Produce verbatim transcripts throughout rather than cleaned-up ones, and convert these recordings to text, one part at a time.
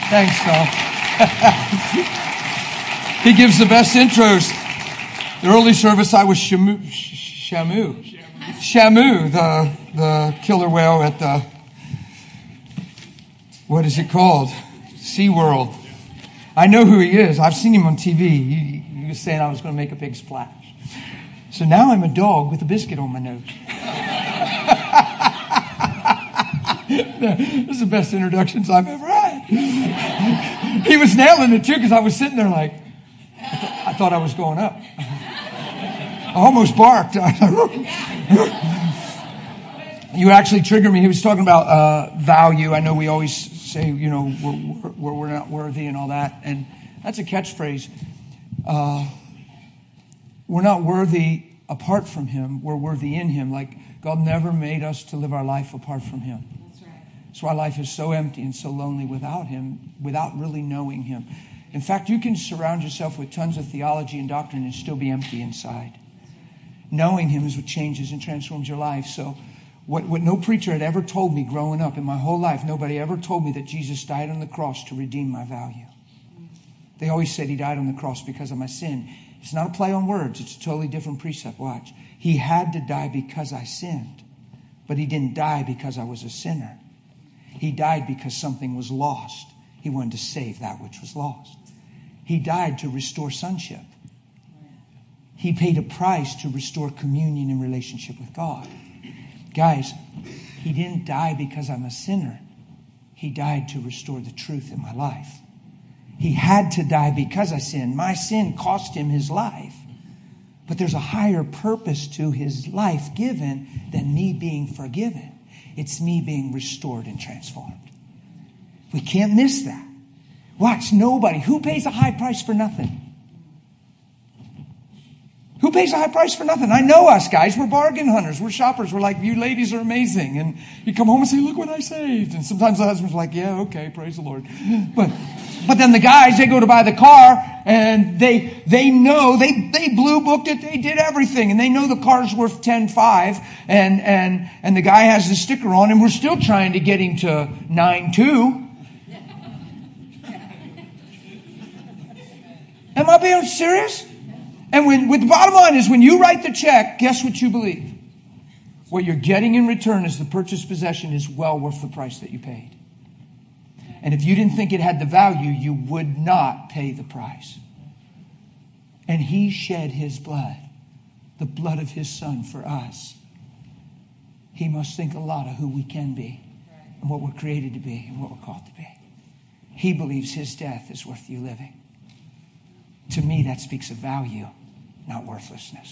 Thanks, Tom. He gives the best intros. The early service, I was Shamu, Shamu, Shamu, the the killer whale at the, what is it called? SeaWorld. I know who he is. I've seen him on T V. He, he was saying I was going to make a big splash. So now I'm a dog with a biscuit on my nose. This is the best introductions I've ever had. He was nailing it too, because I was sitting there like, I, th- I thought I was going up. I almost barked. You actually triggered me. He was talking about uh, value. I know we always say, you know, we're, we're, we're not worthy and all that. And that's a catchphrase. Uh, we're not worthy apart from Him. We're worthy in Him. Like God never made us to live our life apart from Him. That's right. That's why life is so empty and so lonely without Him, without really knowing Him. In fact, you can surround yourself with tons of theology and doctrine and still be empty inside. Knowing Him is what changes and transforms your life. So what, what no preacher had ever told me growing up in my whole life, nobody ever told me that Jesus died on the cross to redeem my value. They always said He died on the cross because of my sin. It's not a play on words. It's a totally different precept. Watch. He had to die because I sinned. But He didn't die because I was a sinner. He died because something was lost. He wanted to save that which was lost. He died to restore sonship. He paid a price to restore communion and relationship with God. Guys, He didn't die because I'm a sinner. He died to restore the truth in my life. He had to die because I sinned. My sin cost Him His life. But there's a higher purpose to His life given than me being forgiven. It's me being restored and transformed. We can't miss that. Watch, nobody. Who pays a high price for nothing? Who pays a high price for nothing? I know us guys. We're bargain hunters. We're shoppers. We're like, you ladies are amazing. And you come home and say, look what I saved. And sometimes the husband's like, yeah, okay, praise the Lord. But but then the guys, they go to buy the car and they they know, they they blue booked it. They did everything. And they know the car's worth ten five. And, and, and the guy has the sticker on and we're still trying to get him to nine two. Am I being serious? And when, with the bottom line is when you write the check, guess what you believe? What you're getting in return as the purchased possession is well worth the price that you paid. And if you didn't think it had the value, you would not pay the price. And He shed His blood, the blood of His Son for us. He must think a lot of who we can be and what we're created to be and what we're called to be. He believes His death is worth you living. To me, that speaks of value, not worthlessness.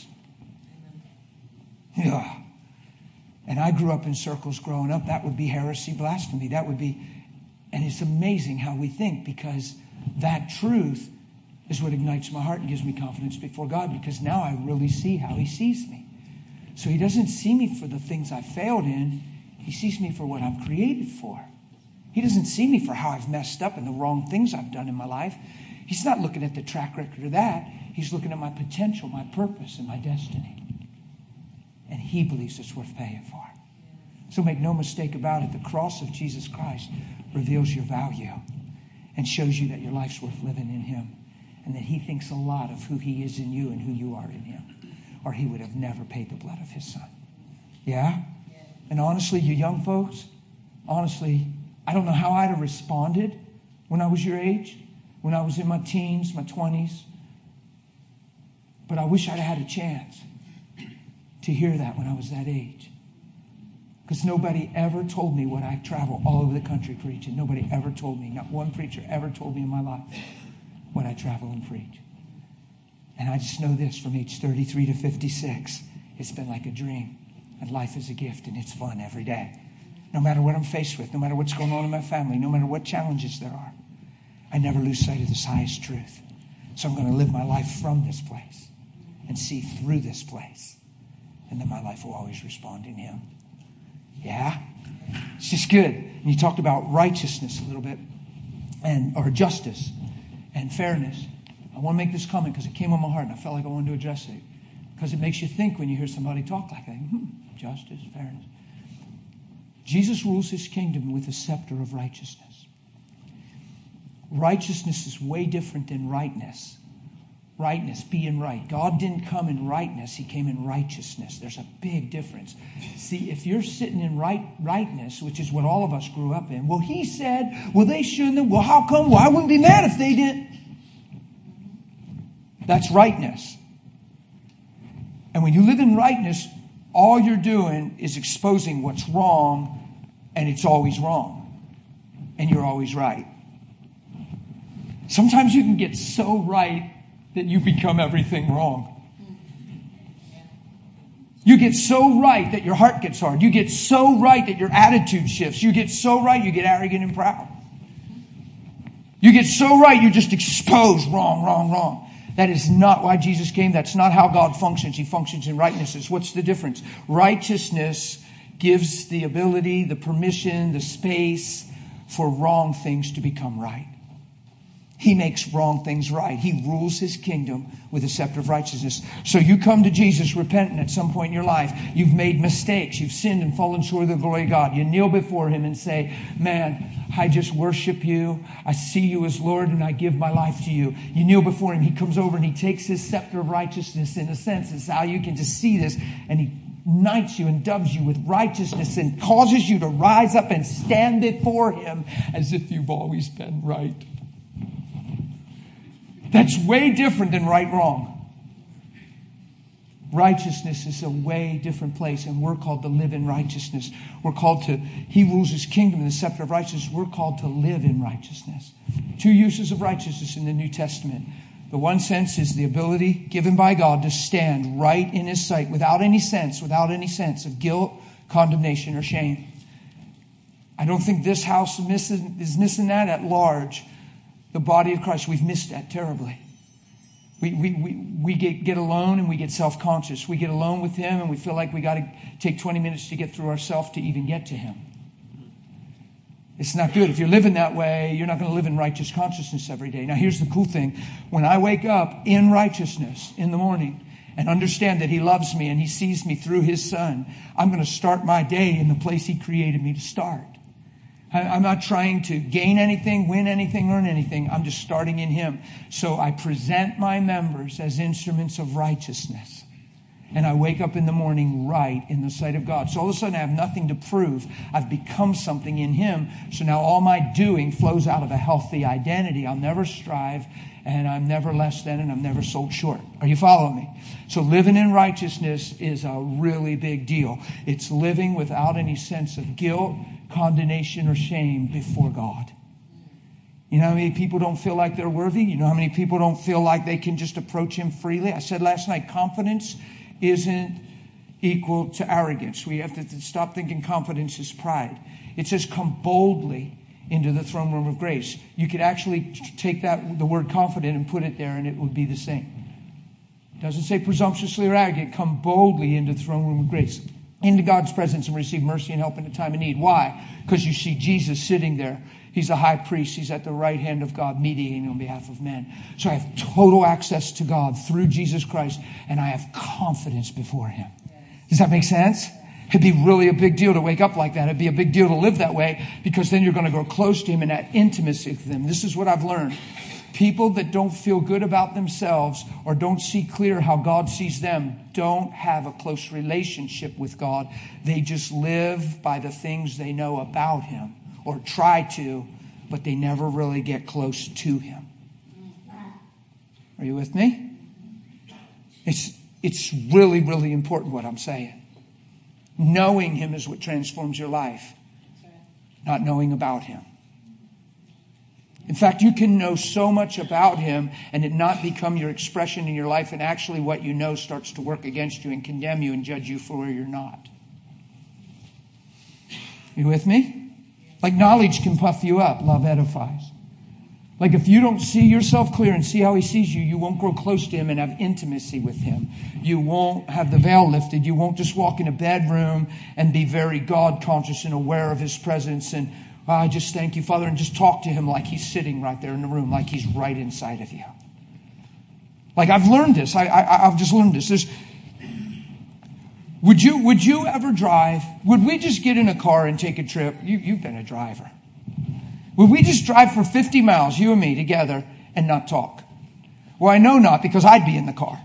Yeah. And I grew up in circles growing up. That would be heresy, blasphemy. That would be, and it's amazing how we think, because that truth is what ignites my heart and gives me confidence before God, because now I really see how He sees me. So He doesn't see me for the things I failed in. He sees me for what I'm created for. He doesn't see me for how I've messed up and the wrong things I've done in my life. He's not looking at the track record of that. He's looking at my potential, my purpose, and my destiny. And He believes it's worth paying for. So make no mistake about it. The cross of Jesus Christ reveals your value and shows you that your life's worth living in Him. And that He thinks a lot of who He is in you and who you are in Him. Or He would have never paid the blood of His Son. Yeah? And honestly, you young folks, honestly, I don't know how I'd have responded when I was your age. When I was in my teens, my twenties. But I wish I'd had a chance to hear that when I was that age. Because nobody ever told me what I travel all over the country preaching. Nobody ever told me. Not one preacher ever told me in my life what I travel and preach. And I just know this, from age thirty-three to fifty-six, it's been like a dream. And life is a gift and it's fun every day. No matter what I'm faced with, no matter what's going on in my family, no matter what challenges there are. I never lose sight of this highest truth. So I'm going to live my life from this place and see through this place. And then my life will always respond in Him. Yeah? It's just good. And you talked about righteousness a little bit, and or justice and fairness. I want to make this comment because it came on my heart and I felt like I wanted to address it. Because it makes you think when you hear somebody talk like that. Hmm, justice, fairness. Jesus rules His kingdom with a scepter of righteousness. Righteousness is way different than rightness. Rightness, being right. God didn't come in rightness. He came in righteousness. There's a big difference. See, if you're sitting in right rightness, which is what all of us grew up in, well, he said, well, they shouldn't have. Well, how come? Well, I wouldn't be mad if they didn't. That's rightness. And when you live in rightness, all you're doing is exposing what's wrong, and it's always wrong. And you're always right. Sometimes you can get so right that you become everything wrong. You get so right that your heart gets hard. You get so right that your attitude shifts. You get so right you get arrogant and proud. You get so right you just expose wrong, wrong, wrong. That is not why Jesus came. That's not how God functions. He functions in rightness. What's the difference? Righteousness gives the ability, the permission, the space for wrong things to become right. He makes wrong things right. He rules his kingdom with a scepter of righteousness. So you come to Jesus repentant at some point in your life. You've made mistakes. You've sinned and fallen short of the glory of God. You kneel before him and say, man, I just worship you. I see you as Lord and I give my life to you. You kneel before him. He comes over and he takes his scepter of righteousness, in a sense. It's how you can just see this. And he knights you and dubs you with righteousness and causes you to rise up and stand before him as if you've always been right. That's way different than right wrong. Righteousness is a way different place, and we're called to live in righteousness. We're called to, he rules his kingdom in the scepter of righteousness. We're called to live in righteousness. Two uses of righteousness in the New Testament. The one sense is the ability given by God to stand right in his sight without any sense, without any sense of guilt, condemnation, or shame. I don't think this house is missing that at large. The body of Christ, we've missed that terribly. We we we, we get, get alone and we get self-conscious. We get alone with him and we feel like we got to take twenty minutes to get through ourselves to even get to him. It's not good. If you're living that way, you're not going to live in righteous consciousness every day. Now, here's the cool thing. When I wake up in righteousness in the morning and understand that he loves me and he sees me through his son, I'm going to start my day in the place he created me to start. I'm not trying to gain anything, win anything, earn anything. I'm just starting in him. So I present my members as instruments of righteousness. And I wake up in the morning right in the sight of God. So all of a sudden I have nothing to prove. I've become something in him. So now all my doing flows out of a healthy identity. I'll never strive, and I'm never less than, and I'm never sold short. Are you following me? So living in righteousness is a really big deal. It's living without any sense of guilt, condemnation, or shame before God. You know how many people don't feel like they're worthy? You know how many people don't feel like they can just approach him freely? I said last night, confidence isn't equal to arrogance. We have to stop thinking confidence is pride. It says come boldly into the throne room of grace. You could actually take that, the word confident, and put it there and it would be the same. It doesn't say presumptuously or arrogant. Come boldly into the throne room of grace, into God's presence, and receive mercy and help in a time of need. Why? Because you see Jesus sitting there. He's a high priest. He's at the right hand of God, mediating on behalf of men. So I have total access to God through Jesus Christ, and I have confidence before him. Does that make sense? It'd be really a big deal to wake up like that. It'd be a big deal to live that way, because then you're going to go close to him and have intimacy with him. This is what I've learned. People that don't feel good about themselves or don't see clear how God sees them don't have a close relationship with God. They just live by the things they know about him, or try to, but they never really get close to him. Are you with me? It's, it's really, really important what I'm saying. Knowing him is what transforms your life, not knowing about him. In fact, you can know so much about him and it not become your expression in your life, and actually what you know starts to work against you and condemn you and judge you for where you're not. You with me? Like knowledge can puff you up, love edifies. Like if you don't see yourself clear and see how he sees you, you won't grow close to him and have intimacy with him. You won't have the veil lifted. You won't just walk in a bedroom and be very God conscious and aware of his presence and, oh, I just thank you, Father, and just talk to him like he's sitting right there in the room, like he's right inside of you. Like I've learned this. I, I, I've just learned this. There's, would you, would you ever drive? Would we just get in a car and take a trip? You, you've been a driver. Would we just drive for fifty miles, you and me, together and not talk? Well, I know not, because I'd be in the car.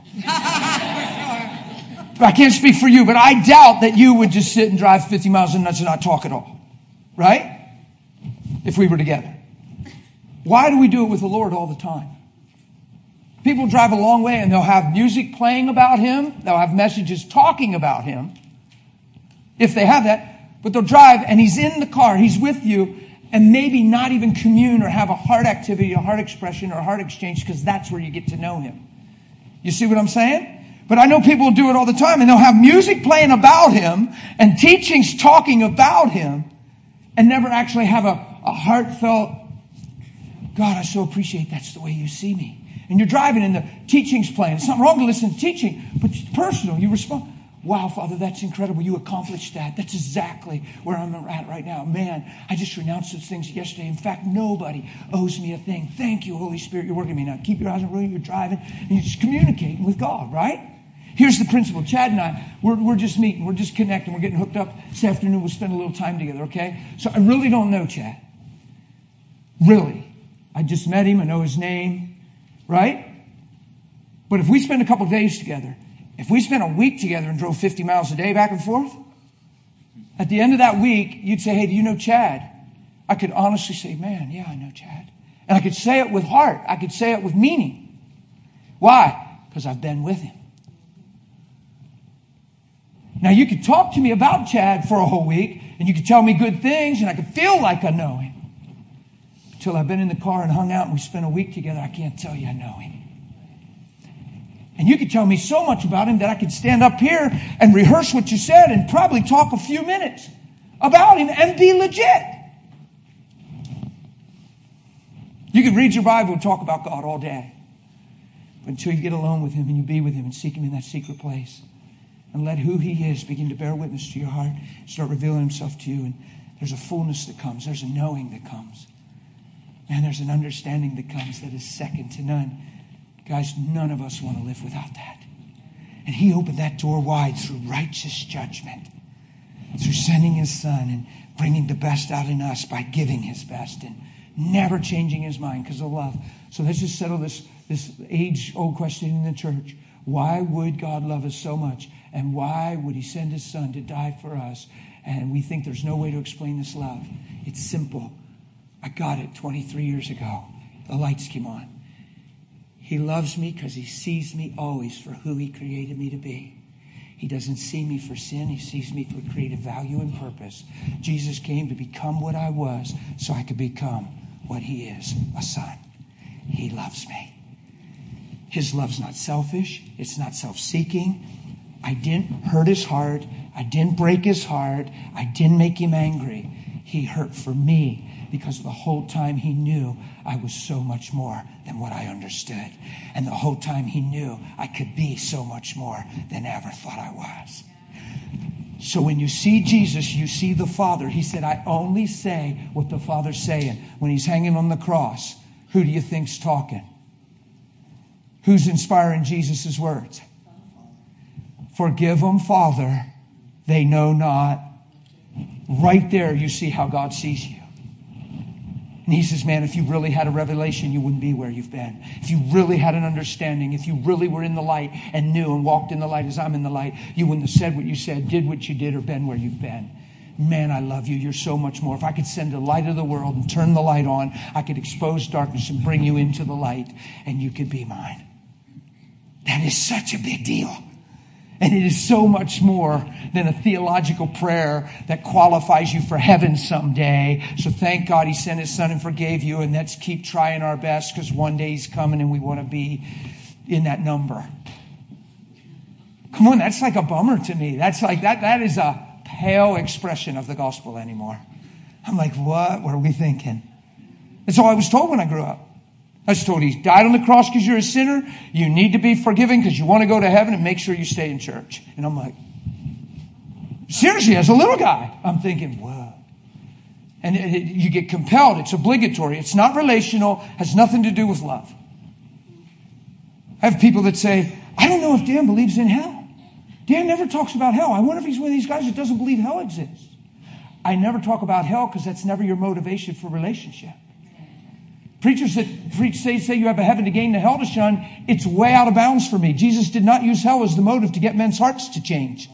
I can't speak for you, but I doubt that you would just sit and drive fifty miles and not talk at all. Right? If we were together. Why do we do it with the Lord all the time? People drive a long way and they'll have music playing about Him. They'll have messages talking about Him. If they have that. But they'll drive and He's in the car. He's with you. And maybe not even commune or have a heart activity, a heart expression, or a heart exchange, because that's where you get to know Him. You see what I'm saying? But I know people will do it all the time, and they'll have music playing about Him and teachings talking about Him and never actually have a, a heartfelt, God, I so appreciate that's the way you see me. And you're driving and the teaching's playing. It's not wrong to listen to teaching, but it's personal. You respond. Wow, Father, that's incredible. You accomplished that. That's exactly where I'm at right now. Man, I just renounced those things yesterday. In fact, nobody owes me a thing. Thank you, Holy Spirit. You're working me now. Keep your eyes on the road. You're driving. And you're just communicating with God, right? Here's the principle. Chad and I, we're, we're just meeting. We're just connecting. We're getting hooked up this afternoon. We'll spend a little time together, okay? So I really don't know Chad. Really. I just met him. I know his name, right? But if we spend a couple of days together, if we spent a week together and drove fifty miles a day back and forth, at the end of that week, you'd say, hey, do you know Chad? I could honestly say, man, yeah, I know Chad. And I could say it with heart. I could say it with meaning. Why? Because I've been with him. Now, you could talk to me about Chad for a whole week, and you could tell me good things, and I could feel like I know him. Until I've been in the car and hung out and we spent a week together, I can't tell you I know him. And you could tell me so much about him that I could stand up here and rehearse what you said and probably talk a few minutes about him and be legit. You could read your Bible and talk about God all day. But until you get alone with him and you be with him and seek him in that secret place and let who he is begin to bear witness to your heart, start revealing himself to you, and there's a fullness that comes. There's a knowing that comes. And there's an understanding that comes that is second to none. Guys, none of us want to live without that. And he opened that door wide through righteous judgment, through sending his son and bringing the best out in us by giving his best and never changing his mind because of love. So let's just settle this, this age-old question in the church. Why would God love us so much? And why would he send his son to die for us? And we think there's no way to explain this love. It's simple. I got it twenty-three years ago. The lights came on. He loves me because he sees me always for who he created me to be. He doesn't see me for sin. He sees me for creative value and purpose. Jesus came to become what I was so I could become what he is, a son. He loves me. His love's not selfish. It's not self-seeking. I didn't hurt his heart. I didn't break his heart. I didn't make him angry. He hurt for me because the whole time he knew I was so much more than what I understood. And the whole time he knew I could be so much more than I ever thought I was. So when you see Jesus, you see the Father. He said, I only say what the Father's saying. When he's hanging on the cross, who do you think's talking? Who's inspiring Jesus' words? Forgive them, Father. They know not. Right there, you see how God sees you. And he says, man, if you really had a revelation, you wouldn't be where you've been. If you really had an understanding, if you really were in the light and knew and walked in the light as I'm in the light, you wouldn't have said what you said, did what you did, or been where you've been. Man, I love you. You're so much more. If I could send the light of the world and turn the light on, I could expose darkness and bring you into the light, and you could be mine. That is such a big deal. And it is so much more than a theological prayer that qualifies you for heaven someday. So thank God he sent his son and forgave you. And let's keep trying our best because one day he's coming and we want to be in that number. Come on, that's like a bummer to me. That's like that. That is a pale expression of the gospel anymore. I'm like, what were we thinking? That's all I was told when I grew up. I was told he died on the cross because you're a sinner. You need to be forgiven because you want to go to heaven, and make sure you stay in church. And I'm like, seriously, as a little guy, I'm thinking, whoa. And it, it, you get compelled. It's obligatory. It's not relational. Has nothing to do with love. I have people that say, I don't know if Dan believes in hell. Dan never talks about hell. I wonder if he's one of these guys that doesn't believe hell exists. I never talk about hell because that's never your motivation for relationship. Preachers that preach say, say you have a heaven to gain and a hell to shun, it's way out of bounds for me. Jesus did not use hell as the motive to get men's hearts to change.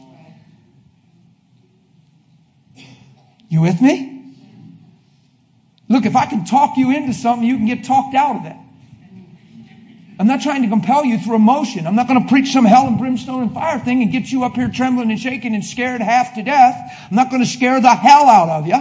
You with me? Look, if I can talk you into something, you can get talked out of it. I'm not trying to compel you through emotion. I'm not going to preach some hell and brimstone and fire thing and get you up here trembling and shaking and scared half to death. I'm not going to scare the hell out of you.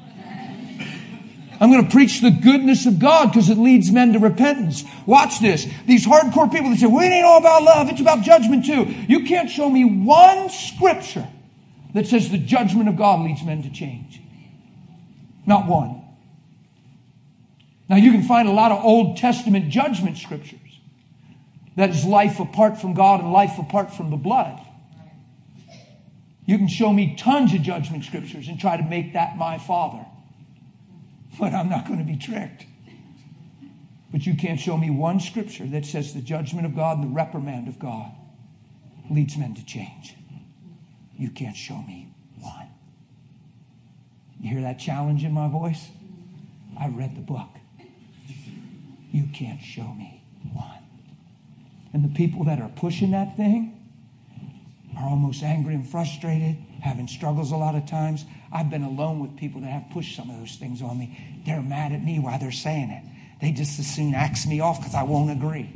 I'm going to preach the goodness of God because it leads men to repentance. Watch this. These hardcore people that say, well, it ain't all about love. It's about judgment too. You can't show me one scripture that says the judgment of God leads men to change. Not one. Now you can find a lot of Old Testament judgment scriptures. That is life apart from God and life apart from the blood. You can show me tons of judgment scriptures and try to make that my father. But I'm not going to be tricked. But you can't show me one scripture that says the judgment of God and the reprimand of God leads men to change. You can't show me one. You hear that challenge in my voice? I read the book. You can't show me one. And the people that are pushing that thing are almost angry and frustrated, having struggles a lot of times. I've been alone with people that have pushed some of those things on me. They're mad at me while they're saying it. They just as soon axe me off because I won't agree.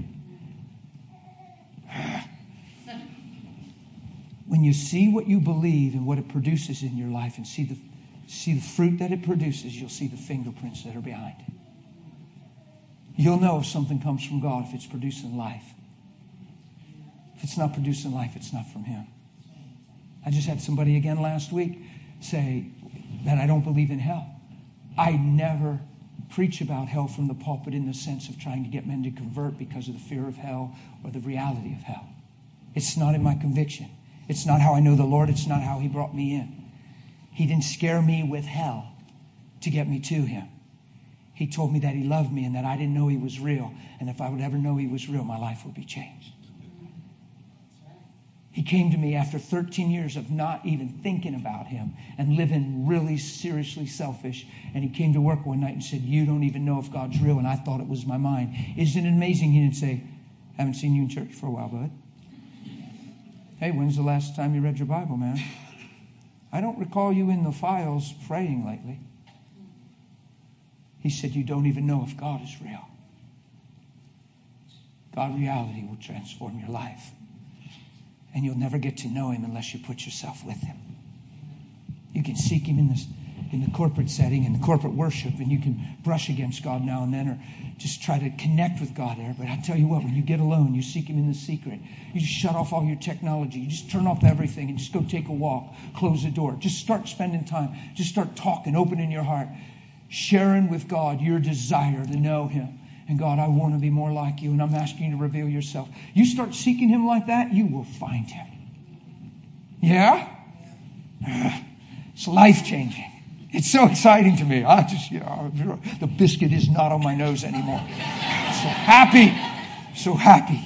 When you see what you believe and what it produces in your life and see the, see the fruit that it produces, you'll see the fingerprints that are behind it. You'll know if something comes from God, if it's producing life. If it's not producing life, it's not from Him. I just had somebody again last week say that I don't believe in hell. I never preach about hell from the pulpit in the sense of trying to get men to convert because of the fear of hell or the reality of hell. It's not in my conviction. It's not how I know the Lord. It's not how He brought me in. He didn't scare me with hell to get me to Him. He told me that He loved me and that I didn't know He was real. And if I would ever know He was real, my life would be changed. He came to me after thirteen years of not even thinking about Him and living really seriously selfish. And He came to work one night and said, you don't even know if God's real. And I thought it was my mind. Isn't it amazing? He didn't say, haven't seen you in church for a while, bud. Hey, when's the last time you read your Bible, man? I don't recall you in the files praying lately. He said, you don't even know if God is real. God reality will transform your life. And you'll never get to know Him unless you put yourself with Him. You can seek Him in this, in the corporate setting, in the corporate worship, and you can brush against God now and then or just try to connect with God there. But I tell you what, when you get alone, you seek Him in the secret. You just shut off all your technology. You just turn off everything and just go take a walk. Close the door. Just start spending time. Just start talking, opening your heart. Sharing with God your desire to know Him. And God, I want to be more like You, and I'm asking You to reveal Yourself. You start seeking Him like that, you will find Him. Yeah? It's life-changing. It's so exciting to me. I just, you know, the biscuit is not on my nose anymore. I'm so happy. So happy.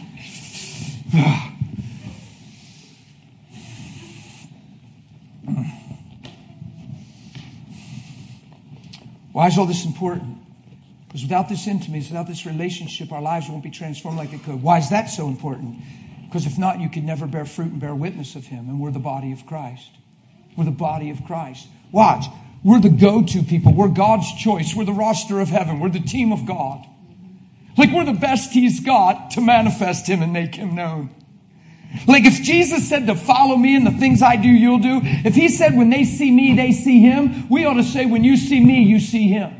Why is all this important? Because without this intimacy, without this relationship, our lives won't be transformed like they could. Why is that so important? Because if not, you could never bear fruit and bear witness of Him. And we're the body of Christ. We're the body of Christ. Watch. We're the go-to people. We're God's choice. We're the roster of heaven. We're the team of God. Like we're the best He's got to manifest Him and make Him known. Like if Jesus said to follow me and the things I do, you'll do. If He said when they see me, they see Him. We ought to say when you see me, you see Him.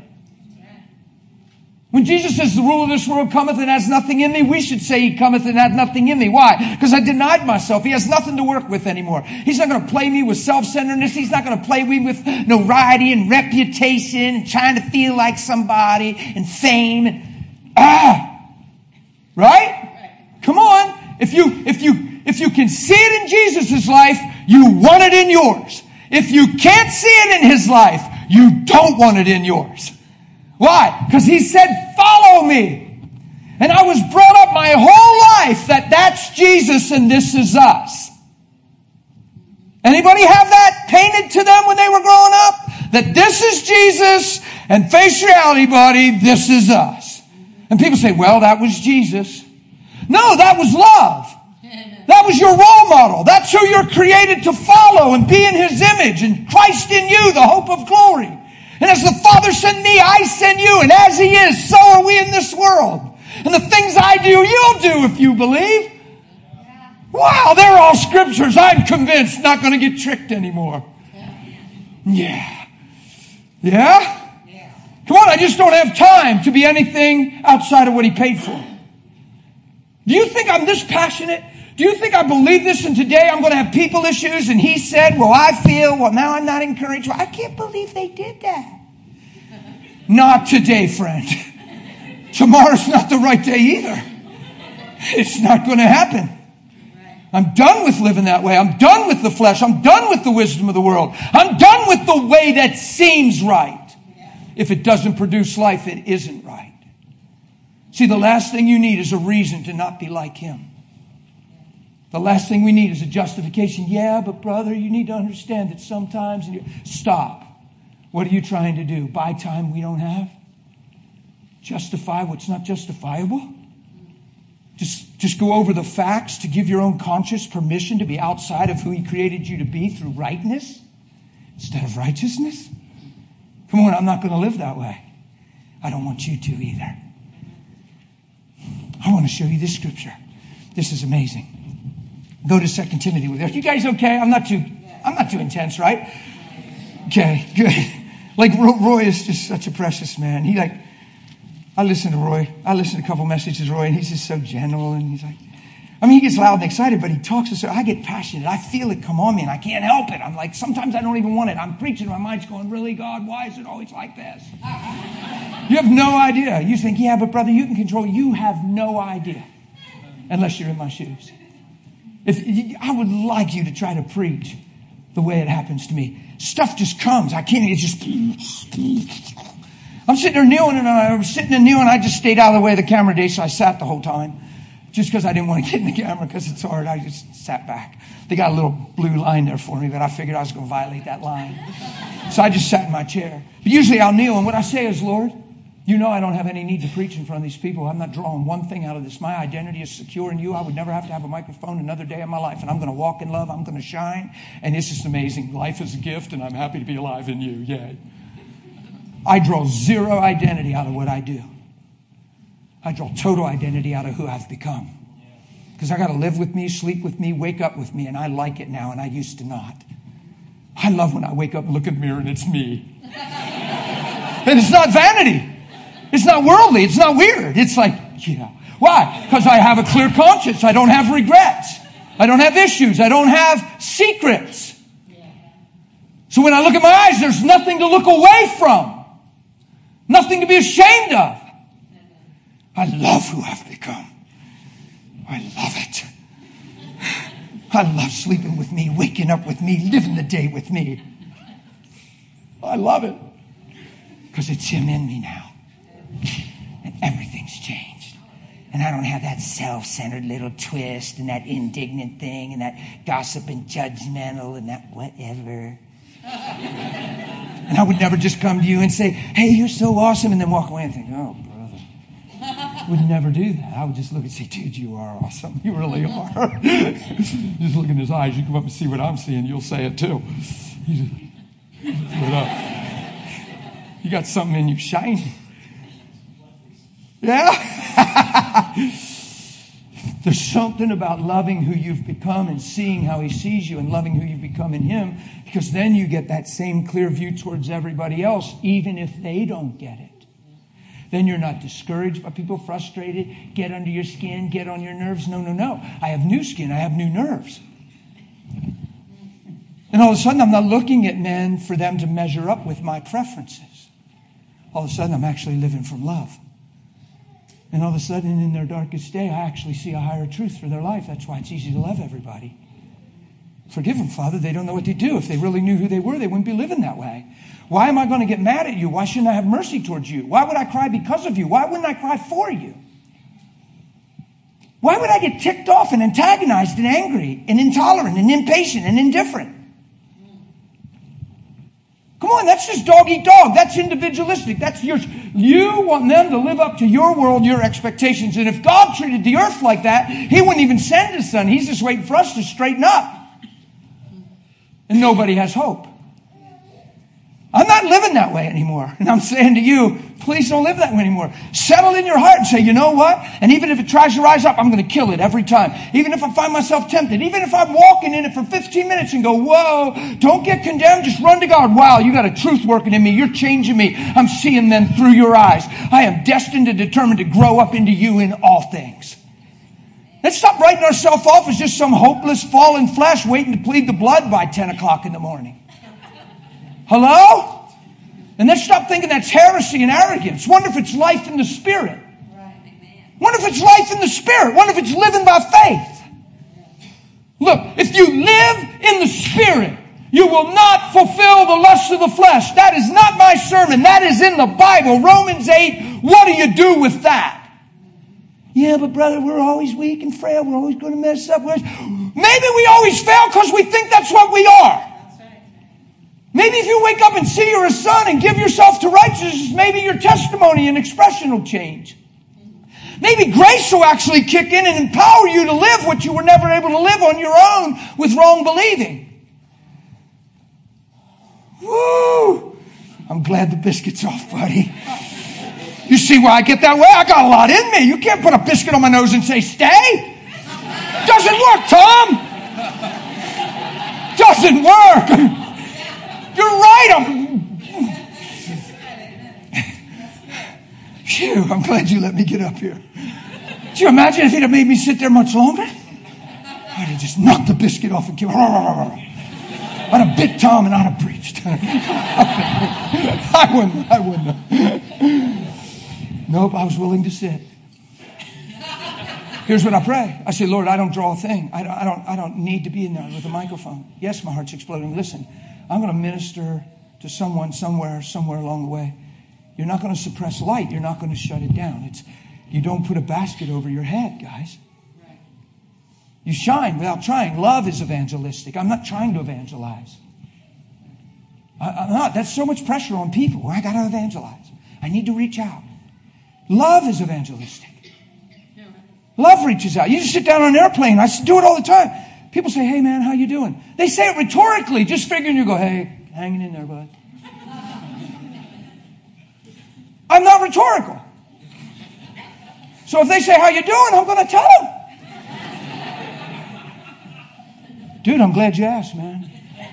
When Jesus says the rule of this world cometh and has nothing in me, we should say He cometh and hath nothing in me. Why? Because I denied myself. He has nothing to work with anymore. He's not going to play me with self-centeredness. He's not going to play me with notoriety and reputation and trying to feel like somebody and fame. And, ah! Right? Come on. If you, if you, if you can see it in Jesus' life, you want it in yours. If you can't see it in His life, you don't want it in yours. Why? Because He said, follow me. And I was brought up my whole life that that's Jesus and this is us. Anybody have that painted to them when they were growing up? That this is Jesus and face reality, buddy, this is us. And people say, well, that was Jesus. No, that was love. That was your role model. That's who you're created to follow and be in His image. And Christ in you, the hope of glory. And as the Father sent me, I send you. And as He is, so are we in this world. And the things I do, you'll do if you believe. Wow, they're all scriptures. I'm convinced. Not going to get tricked anymore. Yeah. Yeah? Come on, I just don't have time to be anything outside of what He paid for. Do you think I'm this passionate? Do you think I believe this and today I'm going to have people issues and He said, well, I feel, well, now I'm not encouraged. Well, I can't believe they did that. Not today, friend. Tomorrow's not the right day either. It's not going to happen. I'm done with living that way. I'm done with the flesh. I'm done with the wisdom of the world. I'm done with the way that seems right. If it doesn't produce life, it isn't right. See, the last thing you need is a reason to not be like Him. The last thing we need is a justification. Yeah, but brother, you need to understand that sometimes... You... Stop. What are you trying to do? Buy time we don't have? Justify what's not justifiable? Just, just go over the facts to give your own conscience permission to be outside of who He created you to be through rightness instead of righteousness? Come on, I'm not going to live that way. I don't want you to either. I want to show you this scripture. This is amazing. Go to Second Timothy with us. You guys okay? I'm not too, I'm not too intense, right? Okay, good. Like Roy is just such a precious man. He like, I listen to Roy. I listen to a couple messages, Roy, and he's just so gentle. And he's like, I mean, he gets loud and excited, but he talks to so I get passionate. I feel it come on me, and I can't help it. I'm like, sometimes I don't even want it. I'm preaching, my mind's going, really, God, why is it always like this? You have no idea. You think, yeah, but brother, you can control it. You have no idea unless you're in my shoes. If I would like you to try to preach the way it happens to me. Stuff just comes. I can't, it's just... I'm sitting there kneeling, and I was sitting there kneeling. I just stayed out of the way of the camera today, so I sat the whole time. Just because I didn't want to get in the camera because it's hard, I just sat back. They got a little blue line there for me, but I figured I was going to violate that line. So I just sat in my chair. But usually I'll kneel, and what I say is, Lord, you know I don't have any need to preach in front of these people. I'm not drawing one thing out of this. My identity is secure in you. I would never have to have a microphone another day of my life, and I'm going to walk in love. I'm going to shine, and it's just amazing. Life is a gift, and I'm happy to be alive in you. Yay. I draw zero identity out of what I do. I draw total identity out of who I've become. Because I got to live with me, sleep with me, wake up with me, and I like it now, and I used to not. I love when I wake up and look in the mirror and it's me. And it's not vanity. It's not worldly. It's not weird. It's like, yeah. Why? Because I have a clear conscience. I don't have regrets. I don't have issues. I don't have secrets. So when I look at my eyes, there's nothing to look away from. Nothing to be ashamed of. I love who I've become. I love it. I love sleeping with me, waking up with me, living the day with me. I love it. Because it's Him in me now. And everything's changed. And I don't have that self-centered little twist and that indignant thing and that gossip and judgmental and that whatever. And I would never just come to you and say, hey, you're so awesome, and then walk away and think, oh, brother. I would never do that. I would just look and say, dude, you are awesome. You really are. Just look in his eyes. You come up and see what I'm seeing. You'll say it too. You just, what up? You got something in you shining. Yeah? There's something about loving who you've become and seeing how He sees you and loving who you've become in Him, because then you get that same clear view towards everybody else, even if they don't get it. Then you're not discouraged by people, frustrated, get under your skin, get on your nerves. No, no, no. I have new skin. I have new nerves. And all of a sudden, I'm not looking at men for them to measure up with my preferences. All of a sudden, I'm actually living from love. And all of a sudden, in their darkest day, I actually see a higher truth for their life. That's why it's easy to love everybody. Forgive them, Father. They don't know what to do. If they really knew who they were, they wouldn't be living that way. Why am I going to get mad at you? Why shouldn't I have mercy towards you? Why would I cry because of you? Why wouldn't I cry for you? Why would I get ticked off and antagonized and angry and intolerant and impatient and indifferent? Come on, that's just dog eat dog. That's individualistic. That's yours. You want them to live up to your world, your expectations. And if God treated the earth like that, He wouldn't even send His Son. He's just waiting for us to straighten up. And nobody has hope. I'm not living that way anymore. And I'm saying to you, please don't live that way anymore. Settle in your heart and say, you know what? And even if it tries to rise up, I'm going to kill it every time. Even if I find myself tempted. Even if I'm walking in it for fifteen minutes and go, whoa, don't get condemned. Just run to God. Wow, you got a truth working in me. You're changing me. I'm seeing them through your eyes. I am destined and determined to grow up into you in all things. Let's stop writing ourselves off as just some hopeless fallen flesh waiting to plead the blood by ten o'clock in the morning. Hello? And let's stop thinking that's heresy and arrogance. Wonder if it's life in the Spirit. Wonder if it's life in the Spirit. Wonder if it's living by faith. Look, if you live in the Spirit, you will not fulfill the lusts of the flesh. That is not my sermon. That is in the Bible. Romans eight. What do you do with that? Yeah, but brother, we're always weak and frail. We're always going to mess up. Maybe we always fail because we think that's what we are. Maybe if you wake up and see you're a son and give yourself to righteousness, maybe your testimony and expression will change. Maybe grace will actually kick in and empower you to live what you were never able to live on your own with wrong believing. Woo! I'm glad the biscuit's off, buddy. You see why I get that way? I got a lot in me. You can't put a biscuit on my nose and say, stay. Doesn't work, Tom. Doesn't work. You're right. I'm... Phew, I'm glad you let me get up here. Could you imagine if he'd have made me sit there much longer? I'd have just knocked the biscuit off and killed. I'd have bit Tom and I'd have preached. I wouldn't. I wouldn't have. Nope, I was willing to sit. Here's what I pray. I say, Lord, I don't draw a thing. I don't, I don't, I don't need to be in there with a microphone. Yes, my heart's exploding. Listen. I'm going to minister to someone somewhere, somewhere along the way. You're not going to suppress light. You're not going to shut it down. It's you don't put a basket over your head, guys. You shine without trying. Love is evangelistic. I'm not trying to evangelize. I, I'm not. That's so much pressure on people. I got to evangelize. I need to reach out. Love is evangelistic. Love reaches out. You just sit down on an airplane. I do it all the time. People say, hey, man, how you doing? They say it rhetorically, just figuring you go, hey, hanging in there, bud. I'm not rhetorical. So if they say, how you doing, I'm going to tell them. Dude, I'm glad you asked, man.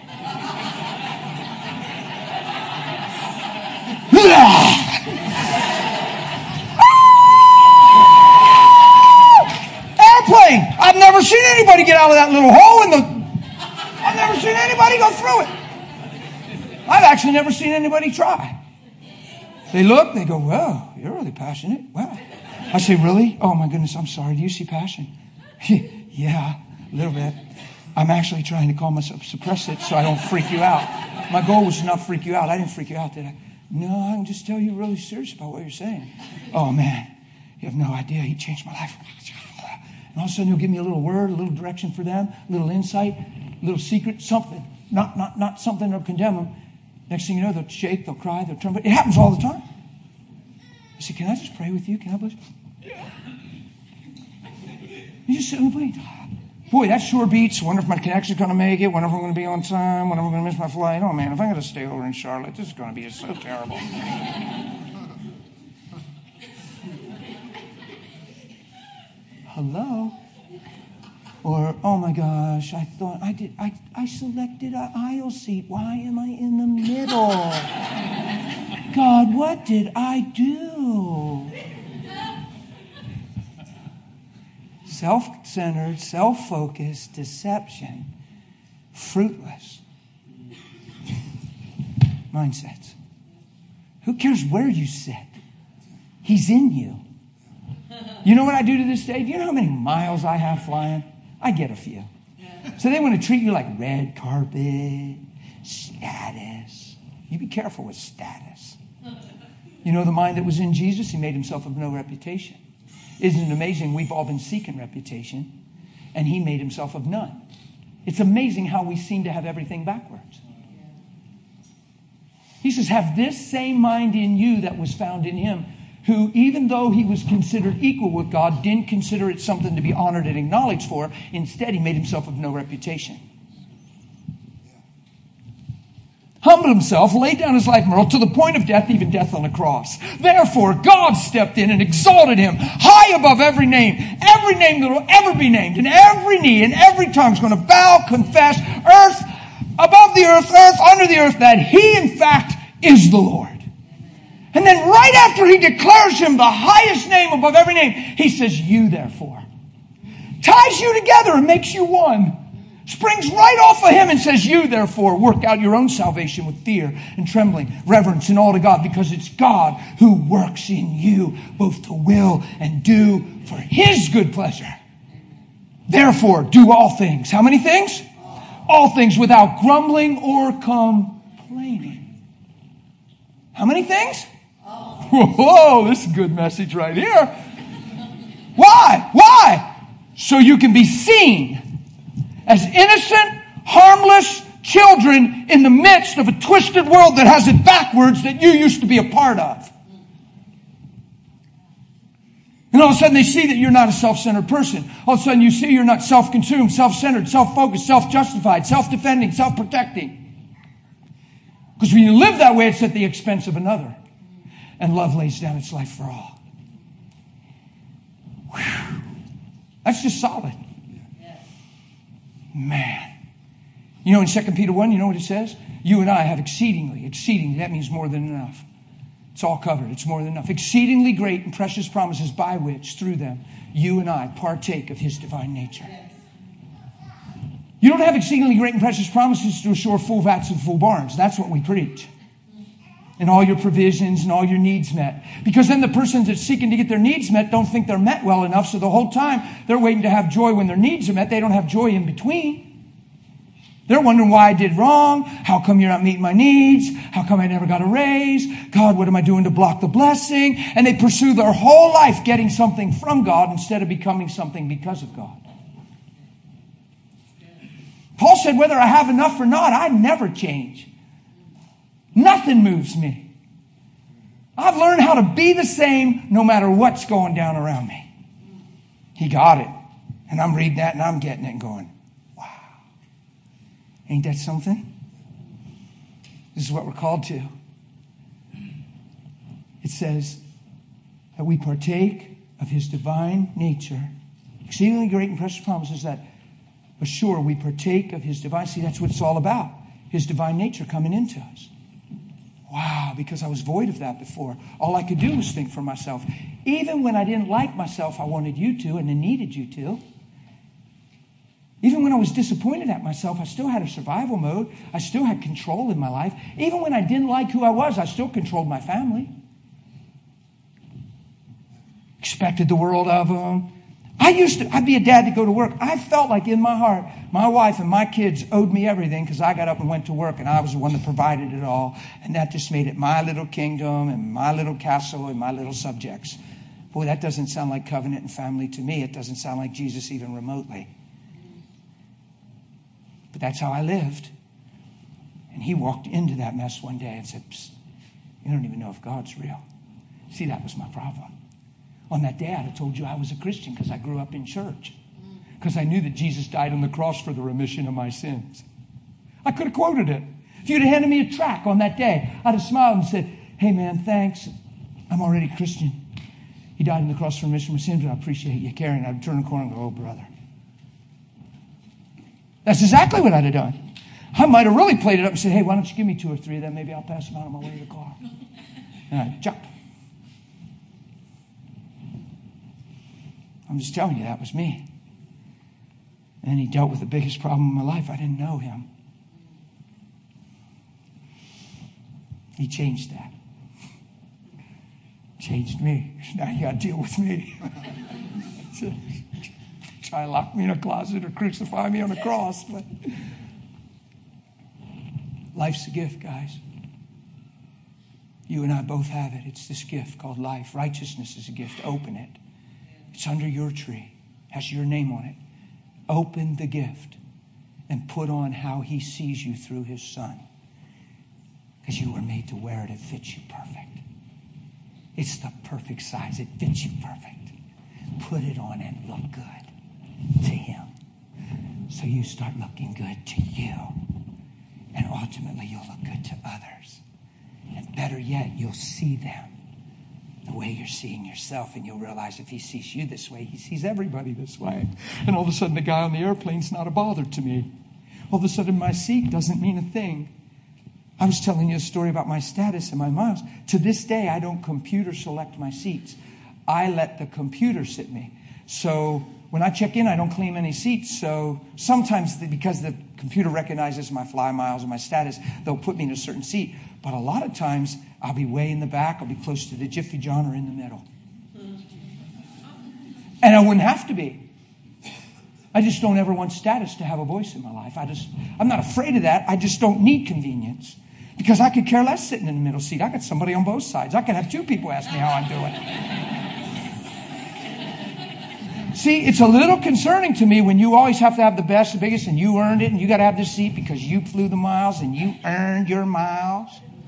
Airplane! I've never seen anybody get out of that little hole in the... I've never seen anybody go through it. I've actually never seen anybody try. They look, they go, wow, you're really passionate. Wow. I say, really? Oh my goodness, I'm sorry. Do you see passion? Yeah, a little bit. I'm actually trying to calm myself, suppress it so I don't freak you out. My goal was to not freak you out. I didn't freak you out, did I? No, I can just tell you're really serious about what you're saying. Oh man, you have no idea. He changed my life. And all of a sudden, he'll give me a little word, a little direction for them, a little insight, a little secret, something. Not, not, not something that'll condemn them. Next thing you know, they'll shake, they'll cry, they'll turn. But it happens all the time. I say, can I just pray with you? Can I bless you? You just sit on the plane. Boy, that sure beats. Wonder if my connection's going to make it. Wonder if I'm going to be on time. Wonder if I'm going to miss my flight. Oh, man, if I'm going to stay over in Charlotte, this is going to be so terrible. Hello? Or, oh my gosh, I thought I did, I, I selected an aisle seat. Why am I in the middle? God, what did I do? Self-centered, self-focused deception, fruitless mindsets. Who cares where you sit? He's in you. You know what I do to this day? Do you know how many miles I have flying? I get a few. So they want to treat you like red carpet, status. You be careful with status. You know the mind that was in Jesus? He made himself of no reputation. Isn't it amazing? We've all been seeking reputation, and he made himself of none. It's amazing how we seem to have everything backwards. He says, have this same mind in you that was found in him, who, even though he was considered equal with God, didn't consider it something to be honored and acknowledged for. Instead, he made himself of no reputation. Humbled himself, laid down his life moral to the point of death, even death on the cross. Therefore, God stepped in and exalted him high above every name, every name that will ever be named, and every knee and every tongue is going to bow, confess, earth, above the earth, earth, under the earth, that he, in fact, is the Lord. And then right after he declares him the highest name above every name, he says, you therefore. Ties you together and makes you one. Springs right off of him and says, you therefore work out your own salvation with fear and trembling, reverence and all to God, because it's God who works in you both to will and do for his good pleasure. Therefore, do all things. How many things? All things without grumbling or complaining. How many things? Whoa, this is a good message right here. Why? Why? So you can be seen as innocent, harmless children in the midst of a twisted world that has it backwards that you used to be a part of. And all of a sudden they see that you're not a self-centered person. All of a sudden you see you're not self-consumed, self-centered, self-focused, self-justified, self-defending, self-protecting. Because when you live that way, it's at the expense of another. And love lays down its life for all. Whew. That's just solid. Man. You know in Second Peter one, you know what it says? You and I have exceedingly, exceedingly, that means more than enough. It's all covered. It's more than enough. Exceedingly great and precious promises by which, through them, you and I partake of his divine nature. You don't have exceedingly great and precious promises to assure full vats and full barns. That's what we preach. And all your provisions and all your needs met. Because then the persons that's seeking to get their needs met don't think they're met well enough. So the whole time they're waiting to have joy when their needs are met. They don't have joy in between. They're wondering why I did wrong. How come you're not meeting my needs? How come I never got a raise? God, what am I doing to block the blessing? And they pursue their whole life getting something from God instead of becoming something because of God. Paul said, whether I have enough or not, I never change. Nothing moves me. I've learned how to be the same no matter what's going down around me. He got it. And I'm reading that and I'm getting it and going, wow. Ain't that something? This is what we're called to. It says that we partake of his divine nature. Exceedingly great and precious promises that assure we partake of his divine. See, that's what it's all about. His divine nature coming into us. Wow, because I was void of that before. All I could do was think for myself. Even when I didn't like myself, I wanted you to and I needed you to. Even when I was disappointed at myself, I still had a survival mode. I still had control in my life. Even when I didn't like who I was, I still controlled my family. Expected the world of them. I used to, I'd be a dad to go to work. I felt like in my heart, my wife and my kids owed me everything because I got up and went to work and I was the one that provided it all. And that just made it my little kingdom and my little castle and my little subjects. Boy, that doesn't sound like covenant and family to me. It doesn't sound like Jesus even remotely. But that's how I lived. And he walked into that mess one day and said, psst, you don't even know if God's real. See, that was my problem. On that day, I told you I was a Christian because I grew up in church. Because I knew that Jesus died on the cross for the remission of my sins. I could have quoted it. If you'd have handed me a tract on that day, I'd have smiled and said, hey man, thanks. I'm already a Christian. He died on the cross for the remission of my sins, but I appreciate you caring. I'd turn the corner and go, oh brother. That's exactly what I'd have done. I might have really played it up and said, hey, why don't you give me two or three of them? Maybe I'll pass them out on my way to the car. And I'd jump. I'm just telling you, that was me. And he dealt with the biggest problem in my life. I didn't know him. He changed that. Changed me. Now you got to deal with me. Try to lock me in a closet or crucify me on a cross. But life's a gift, guys. You and I both have it. It's this gift called life. Righteousness is a gift. Open it. It's under your tree. Has your name on it. Open the gift and put on how he sees you through his son. Because you were made to wear it. It fits you perfect. It's the perfect size. It fits you perfect. Put it on and look good to him. So you start looking good to you. And ultimately you'll look good to others. And better yet, you'll see them the way you're seeing yourself. And you'll realize if he sees you this way, he sees everybody this way. And all of a sudden the guy on the airplane's not a bother to me. All of a sudden my seat doesn't mean a thing. I was telling you a story about my status and my miles. To this day, I don't computer select my seats. I let the computer sit me. So when I check in, I don't claim any seats. So sometimes because the computer recognizes my fly miles and my status, they'll put me in a certain seat. But a lot of times, I'll be way in the back. I'll be close to the Jiffy John or in the middle. And I wouldn't have to be. I just don't ever want status to have a voice in my life. I just, I'm not afraid of that. I just don't need convenience. Because I could care less sitting in the middle seat. I got somebody on both sides. I could have two people ask me how I'm doing. See, it's a little concerning to me when you always have to have the best, the biggest, and you earned it, and you got to have this seat because you flew the miles and you earned your miles.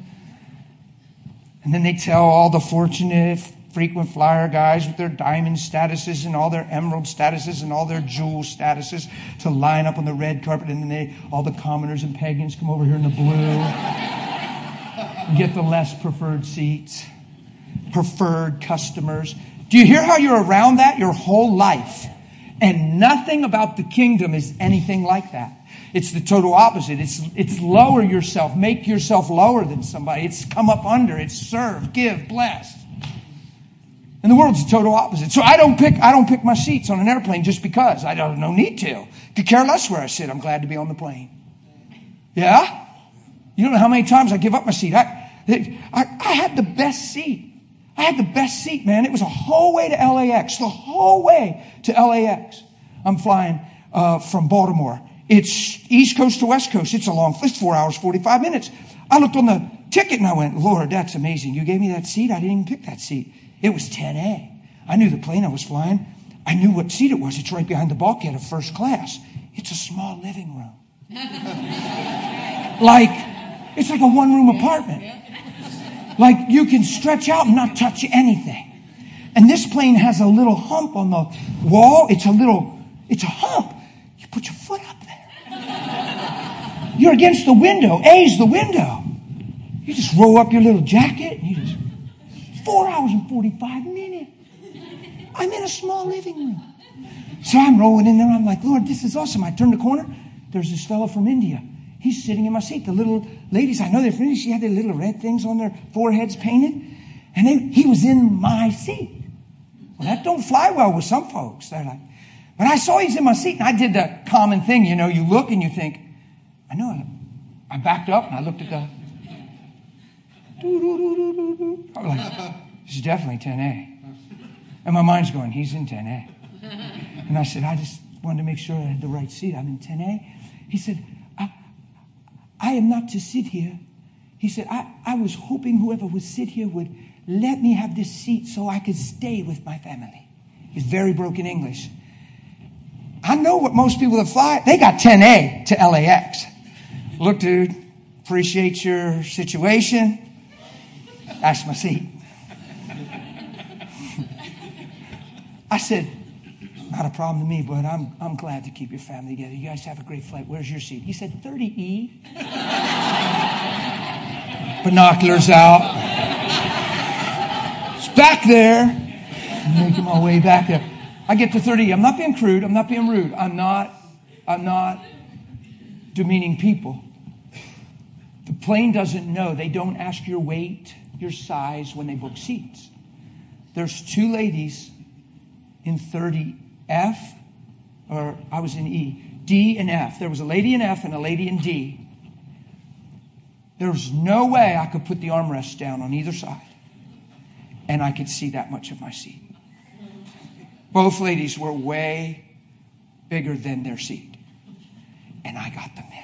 And then they tell all the fortunate frequent flyer guys with their diamond statuses and all their emerald statuses and all their jewel statuses to line up on the red carpet, and then they, all the commoners and pagans come over here in the blue and get the less preferred seats, preferred customers. Do you hear how you're around that your whole life? And nothing about the kingdom is anything like that. It's the total opposite. It's, it's lower yourself. Make yourself lower than somebody. It's come up under. It's serve, give, bless. And the world's the total opposite. So I don't pick, I don't pick my seats on an airplane just because. I don't, no need to. Could care less where I sit. I'm glad to be on the plane. Yeah? You don't know how many times I give up my seat. I, I, I had the best seat. I had the best seat, man. It was a whole way to L A X. The whole way to L A X. I'm flying uh, from Baltimore. It's East Coast to West Coast. It's a long, it's four hours, forty-five minutes. I looked on the ticket and I went, Lord, that's amazing. You gave me that seat. I didn't even pick that seat. It was ten A. I knew the plane I was flying. I knew what seat it was. It's right behind the bulkhead of first class. It's a small living room. Like, it's like a one-room apartment. Like, you can stretch out and not touch anything. And this plane has a little hump on the wall. It's a little, it's a hump. You put your foot up there. You're against the window. A's the window. You just roll up your little jacket and you just, four hours and forty-five minutes. I'm in a small living room. So I'm rolling in there. I'm like, Lord, this is awesome. I turn the corner. There's this fellow from India. He's sitting in my seat. The little ladies, I know they're from India. She had their little red things on their foreheads painted. And they, he was in my seat. Well, that don't fly well with some folks. They're like, but I saw he's in my seat. And I did the common thing. You know, you look and you think, I know. I backed up and I looked at the, I was like, this is definitely ten A. And my mind's going, he's in ten A. And I said, I just wanted to make sure I had the right seat. I'm in ten A. He said, I, I am not to sit here. He said, I, I was hoping whoever would sit here would let me have this seat so I could stay with my family. He's very broken English. I know what most people that fly, they got ten A to L A X. Look, dude, appreciate your situation. That's my seat. I said, not a problem to me, but I'm I'm glad to keep your family together. You guys have a great flight. Where's your seat? He said, thirty E. Binoculars out. It's back there. I'm making my way back there. I get to thirty E. I'm not being crude. I'm not being rude. I'm not, I'm not demeaning people. The plane doesn't know. They don't ask your weight, your size when they book seats. There's two ladies in thirty F, or I was in E, D and F. There was a lady in F and a lady in D. There was no way I could put the armrests down on either side, and I could see that much of my seat. Both ladies were way bigger than their seat, and I got the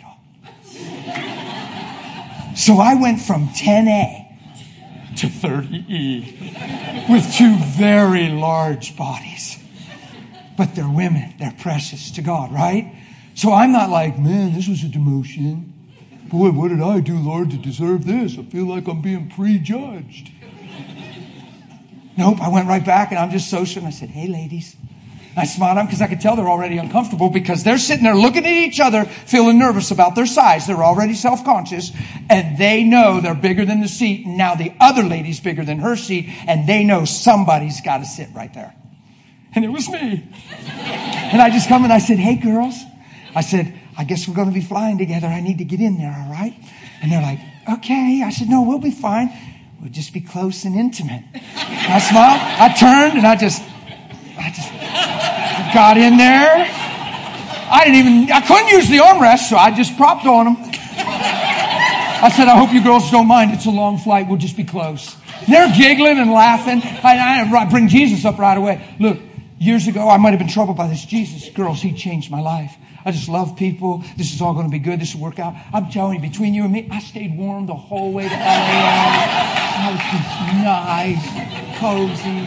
middle. So I went from ten A to thirty E with two very large bodies. But they're women. They're precious to God, right? So I'm not like, man, this was a demotion. Boy, what did I do, Lord, to deserve this? I feel like I'm being prejudged. Nope, I went right back and I'm just social. And I said, hey, ladies. I smiled at them because I could tell they're already uncomfortable because they're sitting there looking at each other, feeling nervous about their size. They're already self-conscious and they know they're bigger than the seat. And now the other lady's bigger than her seat and they know somebody's got to sit right there. And it was me. And I just come and I said, hey, girls. I said, I guess we're going to be flying together. I need to get in there, all right? And they're like, okay. I said, no, we'll be fine. We'll just be close and intimate. And I smiled. I turned and I just, I just got in there. I didn't even, I couldn't use the armrest, so I just propped on them. I said, I hope you girls don't mind. It's a long flight. We'll just be close. And they're giggling and laughing. I, I bring Jesus up right away. Look, years ago, I might have been troubled by this Jesus. Girls, he changed my life. I just love people. This is all going to be good. This will work out. I'm telling you, between you and me, I stayed warm the whole way to L A. I was just nice, cozy.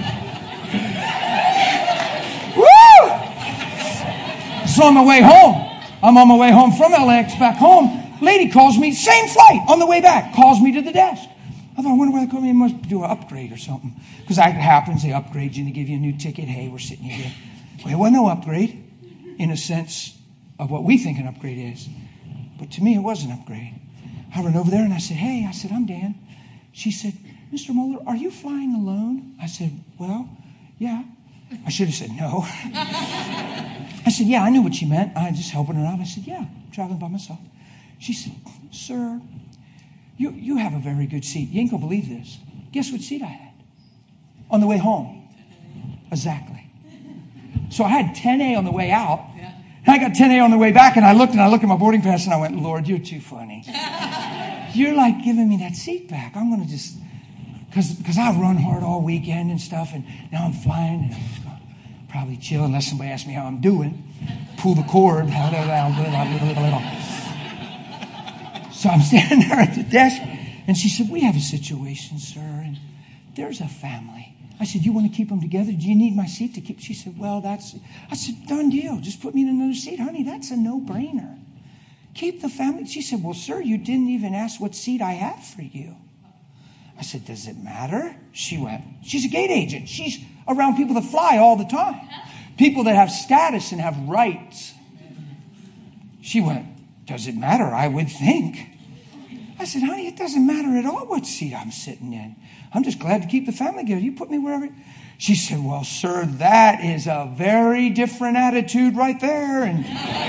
Woo! So on my way home, I'm on my way home from L A X back home. Lady calls me, same flight, on the way back, calls me to the desk. I thought, I wonder why they called me. They must do an upgrade or something. Because that happens, they upgrade you and they give you a new ticket. Hey, we're sitting here. Well, it wasn't no upgrade in a sense of what we think an upgrade is. But to me, it was an upgrade. I ran over there and I said, hey, I said, I'm Dan. She said, Mister Moeller, are you flying alone? I said, well, yeah. I should have said no. I said, yeah, I knew what she meant. I was just helping her out. I said, yeah, I'm traveling by myself. She said, sir, you, you have a very good seat. You ain't going to believe this. Guess what seat I had? On the way home. Exactly. So I had ten A on the way out. And I got ten A on the way back, and I looked and I looked at my boarding pass and I went, Lord, you're too funny. You're like giving me that seat back. I'm going to just, because because I run hard all weekend and stuff, and now I'm flying, and I'm just going to probably chill unless somebody asks me how I'm doing. Pull the cord. So I'm standing there at the desk, and she said, we have a situation, sir, and there's a family. I said, you want to keep them together? Do you need my seat to keep? She said, well, that's, I said, done deal. Just put me in another seat. Honey, that's a no-brainer. Keep the family. She said, well, sir, you didn't even ask what seat I have for you. I said, does it matter? She went, she's a gate agent. She's around people that fly all the time. People that have status and have rights. She went, does it matter? I would think. I said, honey, it doesn't matter at all what seat I'm sitting in. I'm just glad to keep the family together. You put me wherever. She said, well, sir, that is a very different attitude right there. And,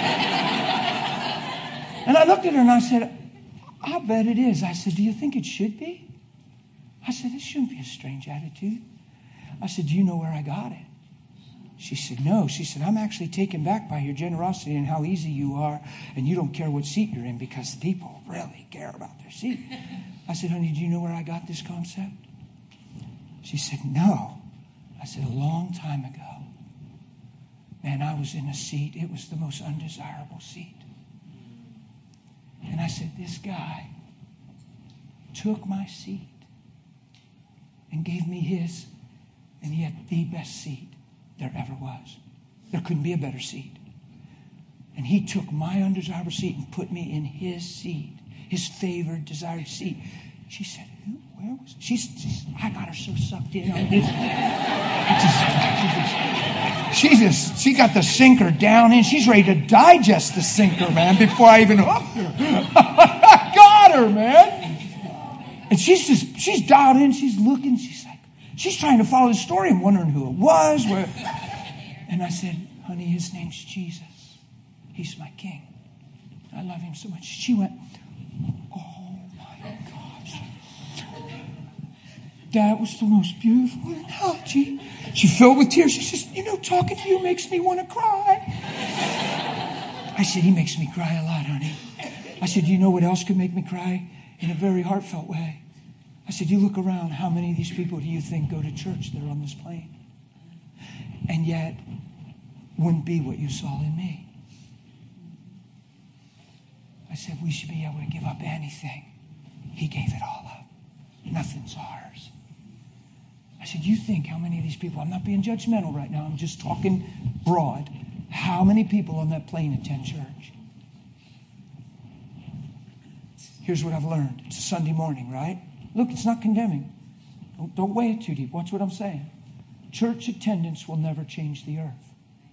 and I looked at her and I said, I bet it is. I said, do you think it should be? I said, it shouldn't be a strange attitude. I said, do you know where I got it? She said, no. She said, I'm actually taken back by your generosity and how easy you are, and you don't care what seat you're in because people really care about their seat. I said, honey, do you know where I got this concept? She said, no. I said, a long time ago, man, I was in a seat. It was the most undesirable seat. And I said, this guy took my seat and gave me his, and he had the best seat there ever was. There couldn't be a better seat. And he took my undesirable seat and put me in his seat, his favored, desired seat. She said, who? Where was it? She's, she's, I got her so sucked in on this. Just, she, just, she just, she got the sinker down in. She's ready to digest the sinker, man, before I even hooked her. I got her, man. And she's just, she's dialed in. She's looking. She's like, she's trying to follow the story and wondering who it was. Where. And I said, honey, his name's Jesus. He's my king. I love him so much. She went, oh my gosh. That was the most beautiful analogy. She filled with tears. She says, you know, talking to you makes me want to cry. I said, he makes me cry a lot, honey. I said, you know what else could make me cry? In a very heartfelt way. I said, you look around, how many of these people do you think go to church that are on this plane? And yet, wouldn't be what you saw in me. I said, we should be able to give up anything. He gave it all up. Nothing's ours. I said, you think how many of these people, I'm not being judgmental right now, I'm just talking broad. How many people on that plane attend church? Here's what I've learned. It's a Sunday morning, right? Look, it's not condemning. Don't, don't weigh it too deep. Watch what I'm saying. Church attendance will never change the earth.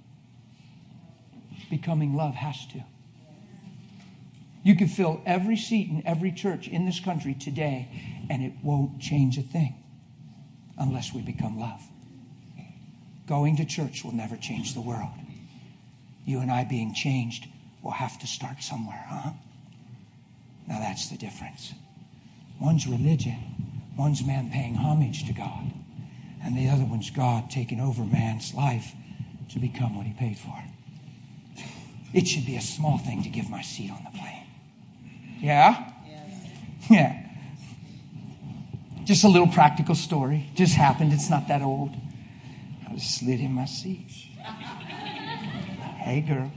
Becoming love has to. You can fill every seat in every church in this country today, and it won't change a thing unless we become love. Going to church will never change the world. You and I being changed will have to start somewhere, huh? Now that's the difference. One's religion, one's man paying homage to God, and the other one's God taking over man's life to become what he paid for. It should be a small thing to give my seat on the plane. Yeah? Yes. Yeah. Just a little practical story. Just happened. It's not that old. I was slid in my seat. Hey, girls.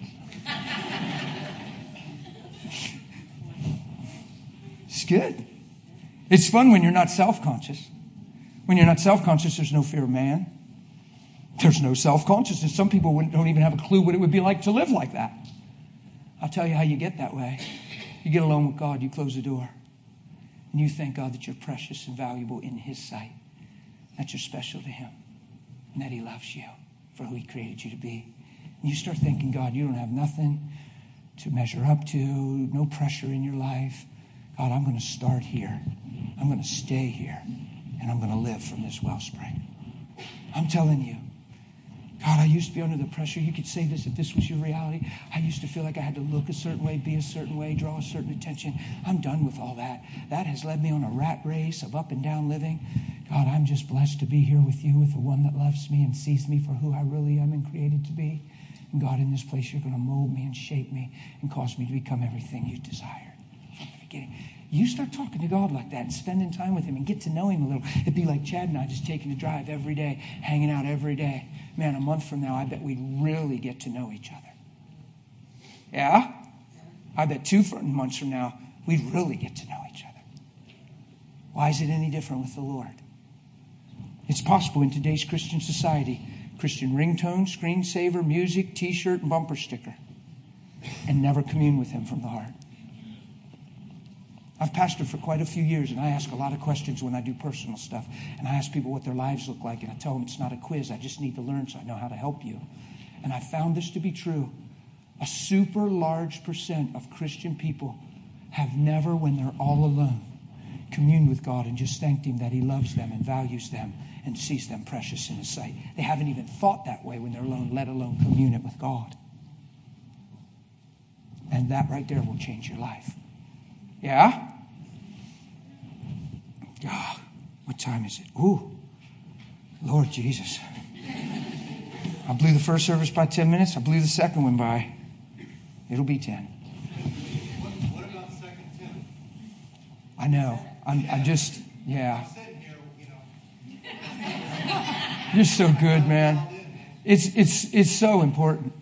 It's good. It's fun when you're not self-conscious. When you're not self-conscious, there's no fear of man. There's no self-consciousness. Some people don't even have a clue what it would be like to live like that. I'll tell you how you get that way. You get alone with God, you close the door, and you thank God that you're precious and valuable in His sight, that you're special to Him, and that He loves you for who He created you to be. And you start thinking, God, you don't have nothing to measure up to, no pressure in your life. God, I'm going to start here. I'm going to stay here, and I'm going to live from this wellspring. I'm telling you, God, I used to be under the pressure. You could say this if this was your reality. I used to feel like I had to look a certain way, be a certain way, draw a certain attention. I'm done with all that. That has led me on a rat race of up and down living. God, I'm just blessed to be here with you, with the one that loves me and sees me for who I really am and created to be. And God, in this place, you're going to mold me and shape me and cause me to become everything you desired from the beginning. You start talking to God like that and spending time with Him and get to know Him a little. It'd be like Chad and I just taking a drive every day, hanging out every day. Man, a month from now, I bet we'd really get to know each other. Yeah? I bet two months from now, we'd really get to know each other. Why is it any different with the Lord? It's possible in today's Christian society. Christian ringtone, screensaver, music, t-shirt, and bumper sticker. And never commune with Him from the heart. I've pastored for quite a few years, and I ask a lot of questions when I do personal stuff. And I ask people what their lives look like, and I tell them it's not a quiz. I just need to learn so I know how to help you. And I found this to be true. A super large percent of Christian people have never, when they're all alone, communed with God and just thanked Him that He loves them and values them and sees them precious in His sight. They haven't even thought that way when they're alone, let alone commune it with God. And that right there will change your life. Yeah? Oh, what time is it? Ooh, Lord Jesus. I blew the first service by ten minutes. I blew the second one by. It'll be ten. What, what about Second Timothy? I know. I'm, I just, yeah. You're so good, man. It's it's it's so important.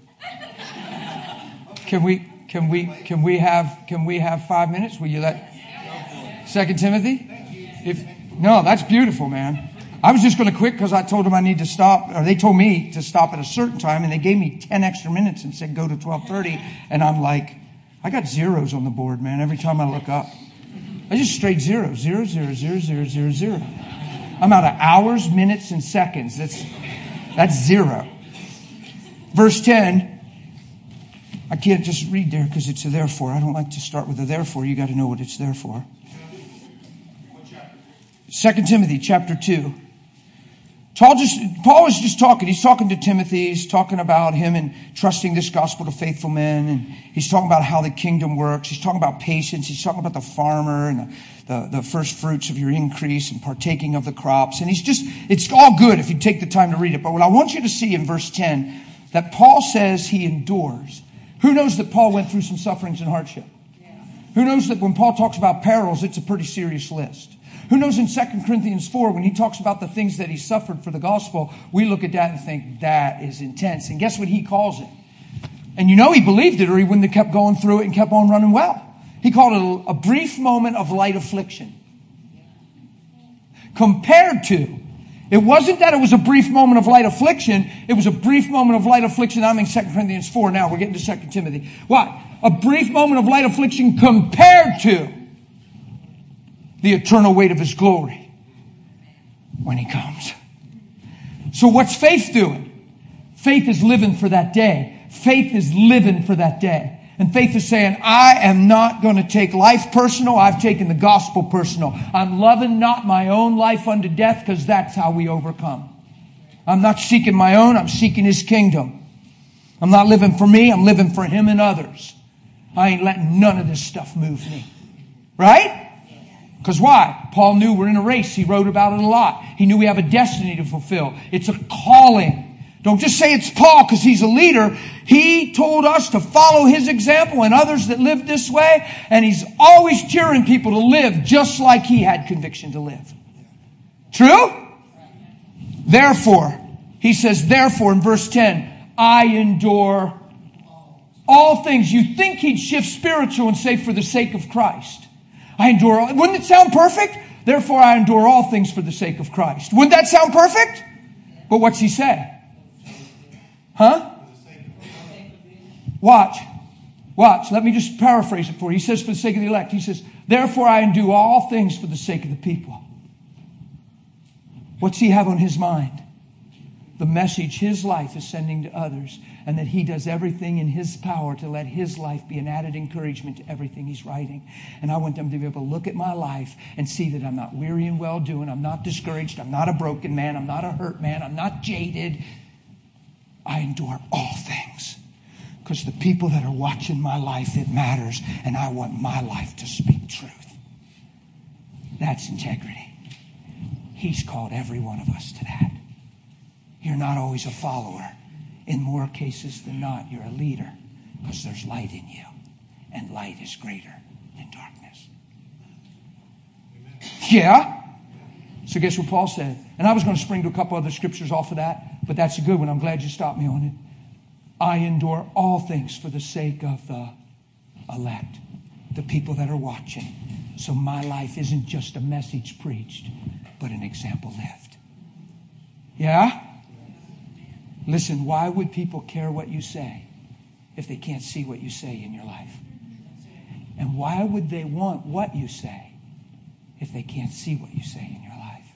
Can we can we can we have can we have five minutes? Will you let Second Timothy? If no, that's beautiful, man. I was just going to quit because I told them I need to stop, or they told me to stop at a certain time, and they gave me ten extra minutes and said go to twelve thirty, and I'm like, I got zeros on the board, man. Every time I look up, I just straight zeros, zero, zero, zero, zero, zero, zero. I'm out of hours, minutes, and seconds. That's that's zero. Verse ten. I can't just read there because it's a therefore. I don't like to start with a therefore. You got to know what it's there for. Second Timothy chapter two. Paul just Paul was just talking. He's talking to Timothy. He's talking about him and trusting this gospel to faithful men. And he's talking about how the kingdom works. He's talking about patience. He's talking about the farmer and the, the, the first fruits of your increase and partaking of the crops. And he's just, it's all good if you take the time to read it. But what I want you to see in verse ten, that Paul says he endures. Who knows that Paul went through some sufferings and hardship? Who knows that when Paul talks about perils, it's a pretty serious list? Who knows in Second Corinthians four, when he talks about the things that he suffered for the gospel, we look at that and think, that is intense. And guess what he calls it? And you know he believed it, or he wouldn't have kept going through it and kept on running well. He called it a brief moment of light affliction. Compared to, it wasn't that it was a brief moment of light affliction. It was a brief moment of light affliction. I'm in Second Corinthians four now. We're getting to Second Timothy. What? A brief moment of light affliction compared to the eternal weight of His glory when He comes. So what's faith doing? Faith is living for that day. Faith is living for that day. And faith is saying, I am not going to take life personal. I've taken the gospel personal. I'm loving not my own life unto death, because that's how we overcome. I'm not seeking my own. I'm seeking His kingdom. I'm not living for me. I'm living for Him and others. I ain't letting none of this stuff move me. Right? Because why? Paul knew we're in a race. He wrote about it a lot. He knew we have a destiny to fulfill. It's a calling. Don't just say it's Paul because he's a leader. He told us to follow his example and others that live this way. And he's always cheering people to live just like he had conviction to live. True? Therefore, he says, therefore in verse ten, I endure all things. You think he'd shift spiritual and say for the sake of Christ. I endure all. Wouldn't it sound perfect? Therefore, I endure all things for the sake of Christ. Wouldn't that sound perfect? But what's he say? Huh? Watch. Watch. Let me just paraphrase it for you. He says, for the sake of the elect. He says, therefore I do all things for the sake of the people. What's he have on his mind? The message his life is sending to others, and that he does everything in his power to let his life be an added encouragement to everything he's writing. And I want them to be able to look at my life and see that I'm not weary in well-doing. I'm not discouraged. I'm not a broken man. I'm not a hurt man. I'm not jaded. I endure all things because the people that are watching my life, it matters, and I want my life to speak truth. That's integrity. He's called every one of us to that. You're not always a follower. In more cases than not, you're a leader because there's light in you, and light is greater than darkness. Amen. Yeah? So guess what Paul said? And I was going to spring to a couple other scriptures off of that, but that's a good one. I'm glad you stopped me on it. I endure all things for the sake of the elect, the people that are watching. So my life isn't just a message preached, but an example lived. Yeah? Listen, why would people care what you say if they can't see what you say in your life? And why would they want what you say if they can't see what you say in your life?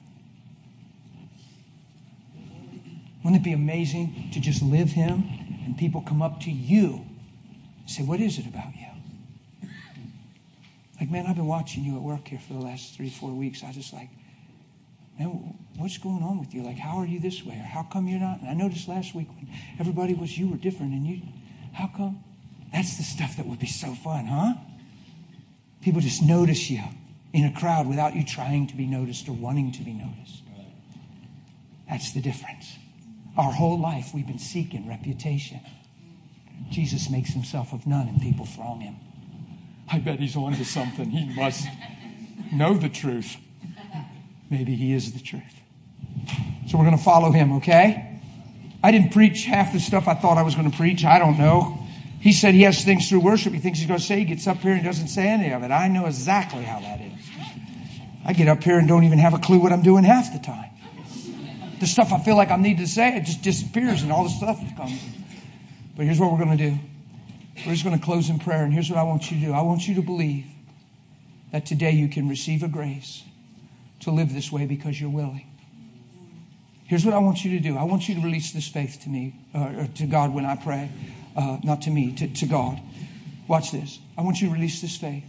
Wouldn't it be amazing to just live Him and people come up to you and say, what is it about you? Like, man, I've been watching you at work here for the last three, four weeks. I just like, man, what's going on with you? Like, how are you this way? Or how come you're not? And I noticed last week when everybody was, you were different. And you, how come? That's the stuff that would be so fun, huh? People just notice you in a crowd without you trying to be noticed or wanting to be noticed. That's the difference. Our whole life we've been seeking reputation. Jesus makes himself of none and people throng him. I bet he's on to something. He must know the truth. Maybe he is the truth. So we're going to follow him, okay? I didn't preach half the stuff I thought I was going to preach. I don't know. He said he has things through worship he thinks he's going to say. He gets up here and doesn't say any of it. I know exactly how that is. I get up here and don't even have a clue what I'm doing half the time. The stuff I feel like I need to say, it just disappears and all the stuff comes. But here's what we're going to do. We're just going to close in prayer. And here's what I want you to do. I want you to believe that today you can receive a grace to live this way because you're willing. Here's what I want you to do. I want you to release this faith to me, uh, or to God when I pray. Uh, not to me, to, to God. Watch this. I want you to release this faith.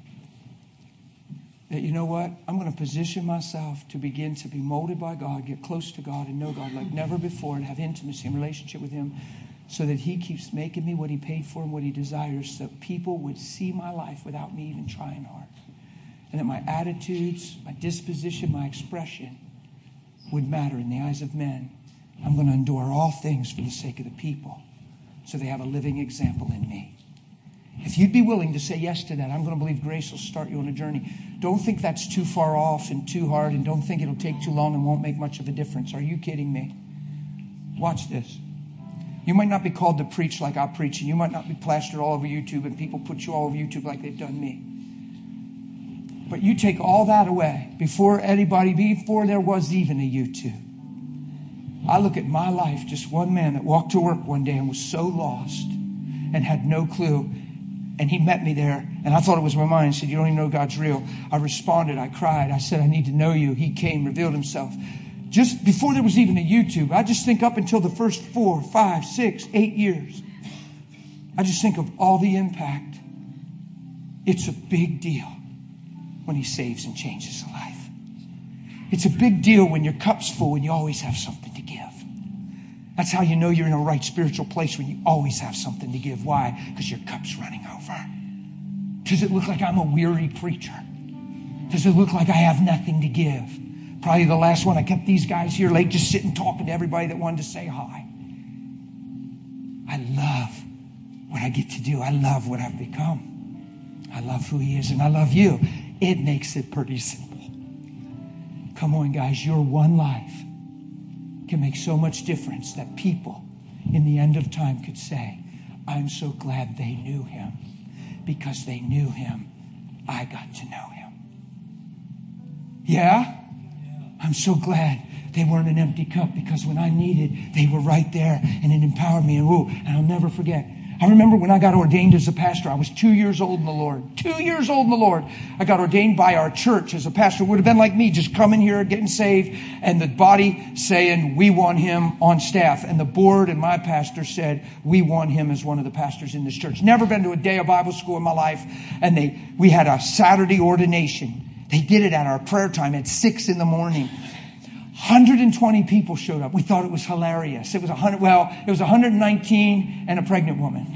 That you know what? I'm going to position myself to begin to be molded by God, get close to God and know God like never before and have intimacy and relationship with him so that he keeps making me what he paid for and what he desires so people would see my life without me even trying hard. And that my attitudes, my disposition, my expression would matter in the eyes of men. I'm going to endure all things for the sake of the people so they have a living example in me. If you'd be willing to say yes to that, I'm going to believe grace will start you on a journey. Don't think that's too far off and too hard, and don't think it'll take too long and won't make much of a difference. Are you kidding me? Watch this. You might not be called to preach like I preach, and you might not be plastered all over YouTube, and people put you all over YouTube like they've done me. But you take all that away before anybody, before there was even a YouTube. I look at my life, just one man that walked to work one day and was so lost and had no clue. And he met me there, and I thought it was my mind. He said, you don't even know God's real. I responded. I cried. I said, I need to know you. He came, revealed himself. Just before there was even a YouTube, I just think up until the first four, five, six, eight years, I just think of all the impact. It's a big deal when he saves and changes a life. It's a big deal when your cup's full and you always have something to give. That's how you know you're in a right spiritual place, when you always have something to give. Why? Because your cup's running over. Does it look like I'm a weary preacher? Does it look like I have nothing to give? Probably the last one. I kept these guys here late just sitting talking to everybody that wanted to say hi. I love what I get to do. I love what I've become. I love who he is, and I love you. It makes it pretty simple. Come on, guys. Your one life can make so much difference that people in the end of time could say, I'm so glad they knew him. Because they knew him, I got to know him. Yeah? I'm so glad they weren't an empty cup, because when I needed, they were right there, and it empowered me. And, ooh, and I'll never forget. I remember when I got ordained as a pastor, I was two years old in the Lord. Two years old in the Lord. I got ordained by our church as a pastor. It would have been like me, just coming here, getting saved, and the body saying, we want him on staff. And the board and my pastor said, we want him as one of the pastors in this church. Never been to a day of Bible school in my life. And they, we had a Saturday ordination. They did it at our prayer time at six in the morning. one hundred twenty people showed up. We thought it was hilarious. It was one hundred, well, it was one hundred nineteen and a pregnant woman.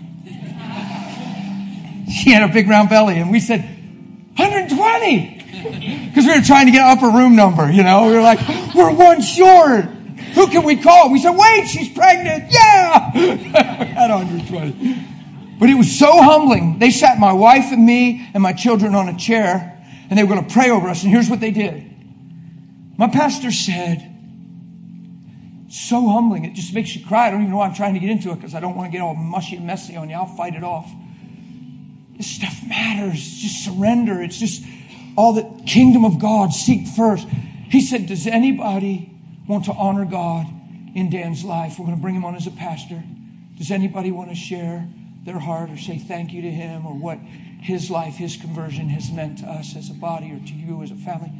She had a big round belly, and we said, one hundred twenty! Because we were trying to get upper room number, you know. We were like, we're one short. Who can we call? We said, wait, she's pregnant. Yeah! At one hundred twenty. But it was so humbling. They sat my wife and me and my children on a chair, and they were going to pray over us, and here's what they did. My pastor said, so humbling, it just makes you cry. I don't even know why I'm trying to get into it, because I don't want to get all mushy and messy on you. I'll fight it off. This stuff matters. It's just surrender. It's just all the kingdom of God. Seek first. He said, does anybody want to honor God in Dan's life? We're going to bring him on as a pastor. Does anybody want to share their heart or say thank you to him, or what his life, his conversion has meant to us as a body or to you as a family?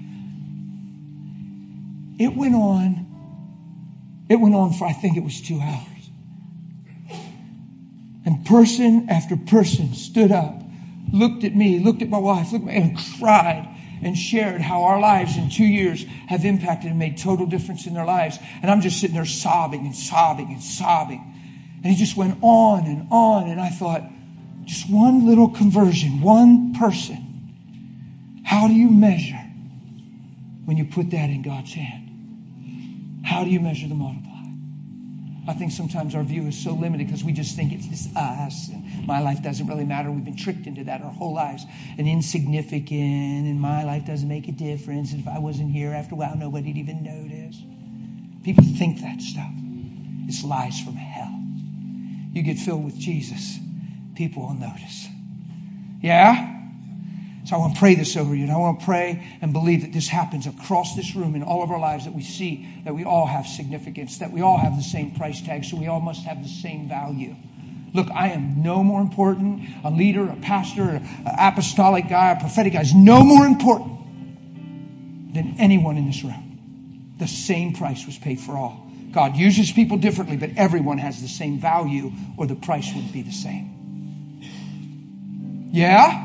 It went on. It went on for, I think it was two hours. And person after person stood up, looked at me, looked at my wife, looked at me, and cried and shared how our lives in two years have impacted and made total difference in their lives. And I'm just sitting there sobbing and sobbing and sobbing. And he just went on and on. And I thought, just one little conversion, one person. How do you measure when you put that in God's hand? How do you measure the multiply? I think sometimes our view is so limited because we just think it's just us, and my life doesn't really matter. We've been tricked into that our whole lives. And insignificant, and my life doesn't make a difference. And if I wasn't here, after a while, nobody'd even notice. People think that stuff. It's lies from hell. You get filled with Jesus, people will notice. Yeah? So I want to pray this over you, and I want to pray and believe that this happens across this room in all of our lives, that we see that we all have significance, that we all have the same price tag, so we all must have the same value. Look, I am no more important. A leader, a pastor, an apostolic guy, a prophetic guy is no more important than anyone in this room. The same price was paid for all. God uses people differently, but everyone has the same value, or the price would be the same. Yeah?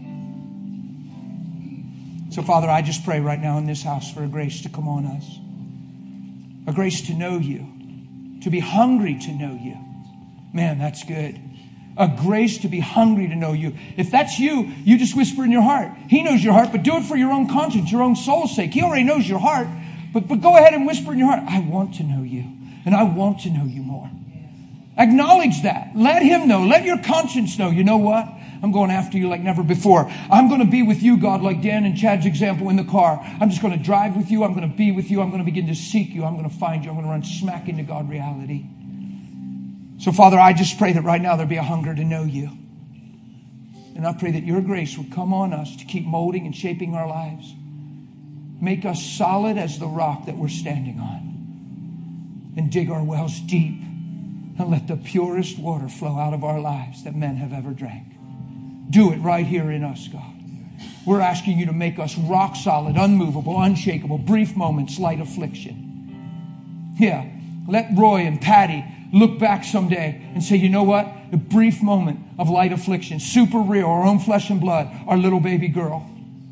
So, Father, I just pray right now in this house for a grace to come on us. A grace to know you. To be hungry to know you. Man, that's good. A grace to be hungry to know you. If that's you, you just whisper in your heart. He knows your heart, but do it for your own conscience, your own soul's sake. He already knows your heart. But, but go ahead and whisper in your heart, I want to know you. And I want to know you more. Acknowledge that. Let him know. Let your conscience know. You know what? I'm going after you like never before. I'm going to be with you, God, like Dan and Chad's example in the car. I'm just going to drive with you. I'm going to be with you. I'm going to begin to seek you. I'm going to find you. I'm going to run smack into God reality. So, Father, I just pray that right now there be a hunger to know you. And I pray that your grace would come on us to keep molding and shaping our lives. Make us solid as the rock that we're standing on. And dig our wells deep. And let the purest water flow out of our lives that men have ever drank. Do it right here in us, God. We're asking you to make us rock solid, unmovable, unshakable, brief moments, light affliction. Yeah. Let Roy and Patty look back someday and say, you know what? A brief moment of light affliction, super real, our own flesh and blood, our little baby girl.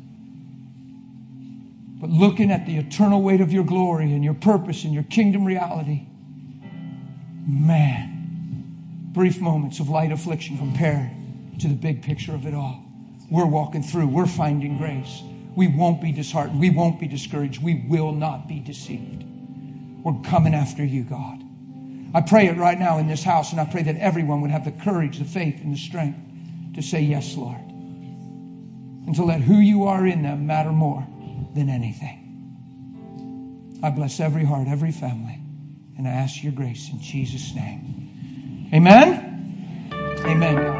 But looking at the eternal weight of your glory and your purpose and your kingdom reality, man, brief moments of light affliction compared to the big picture of it all. We're walking through. We're finding grace. We won't be disheartened. We won't be discouraged. We will not be deceived. We're coming after you, God. I pray it right now in this house, and I pray that everyone would have the courage, the faith, and the strength to say, yes, Lord. And to let who you are in them matter more than anything. I bless every heart, every family, and I ask your grace in Jesus' name. Amen? Amen, God.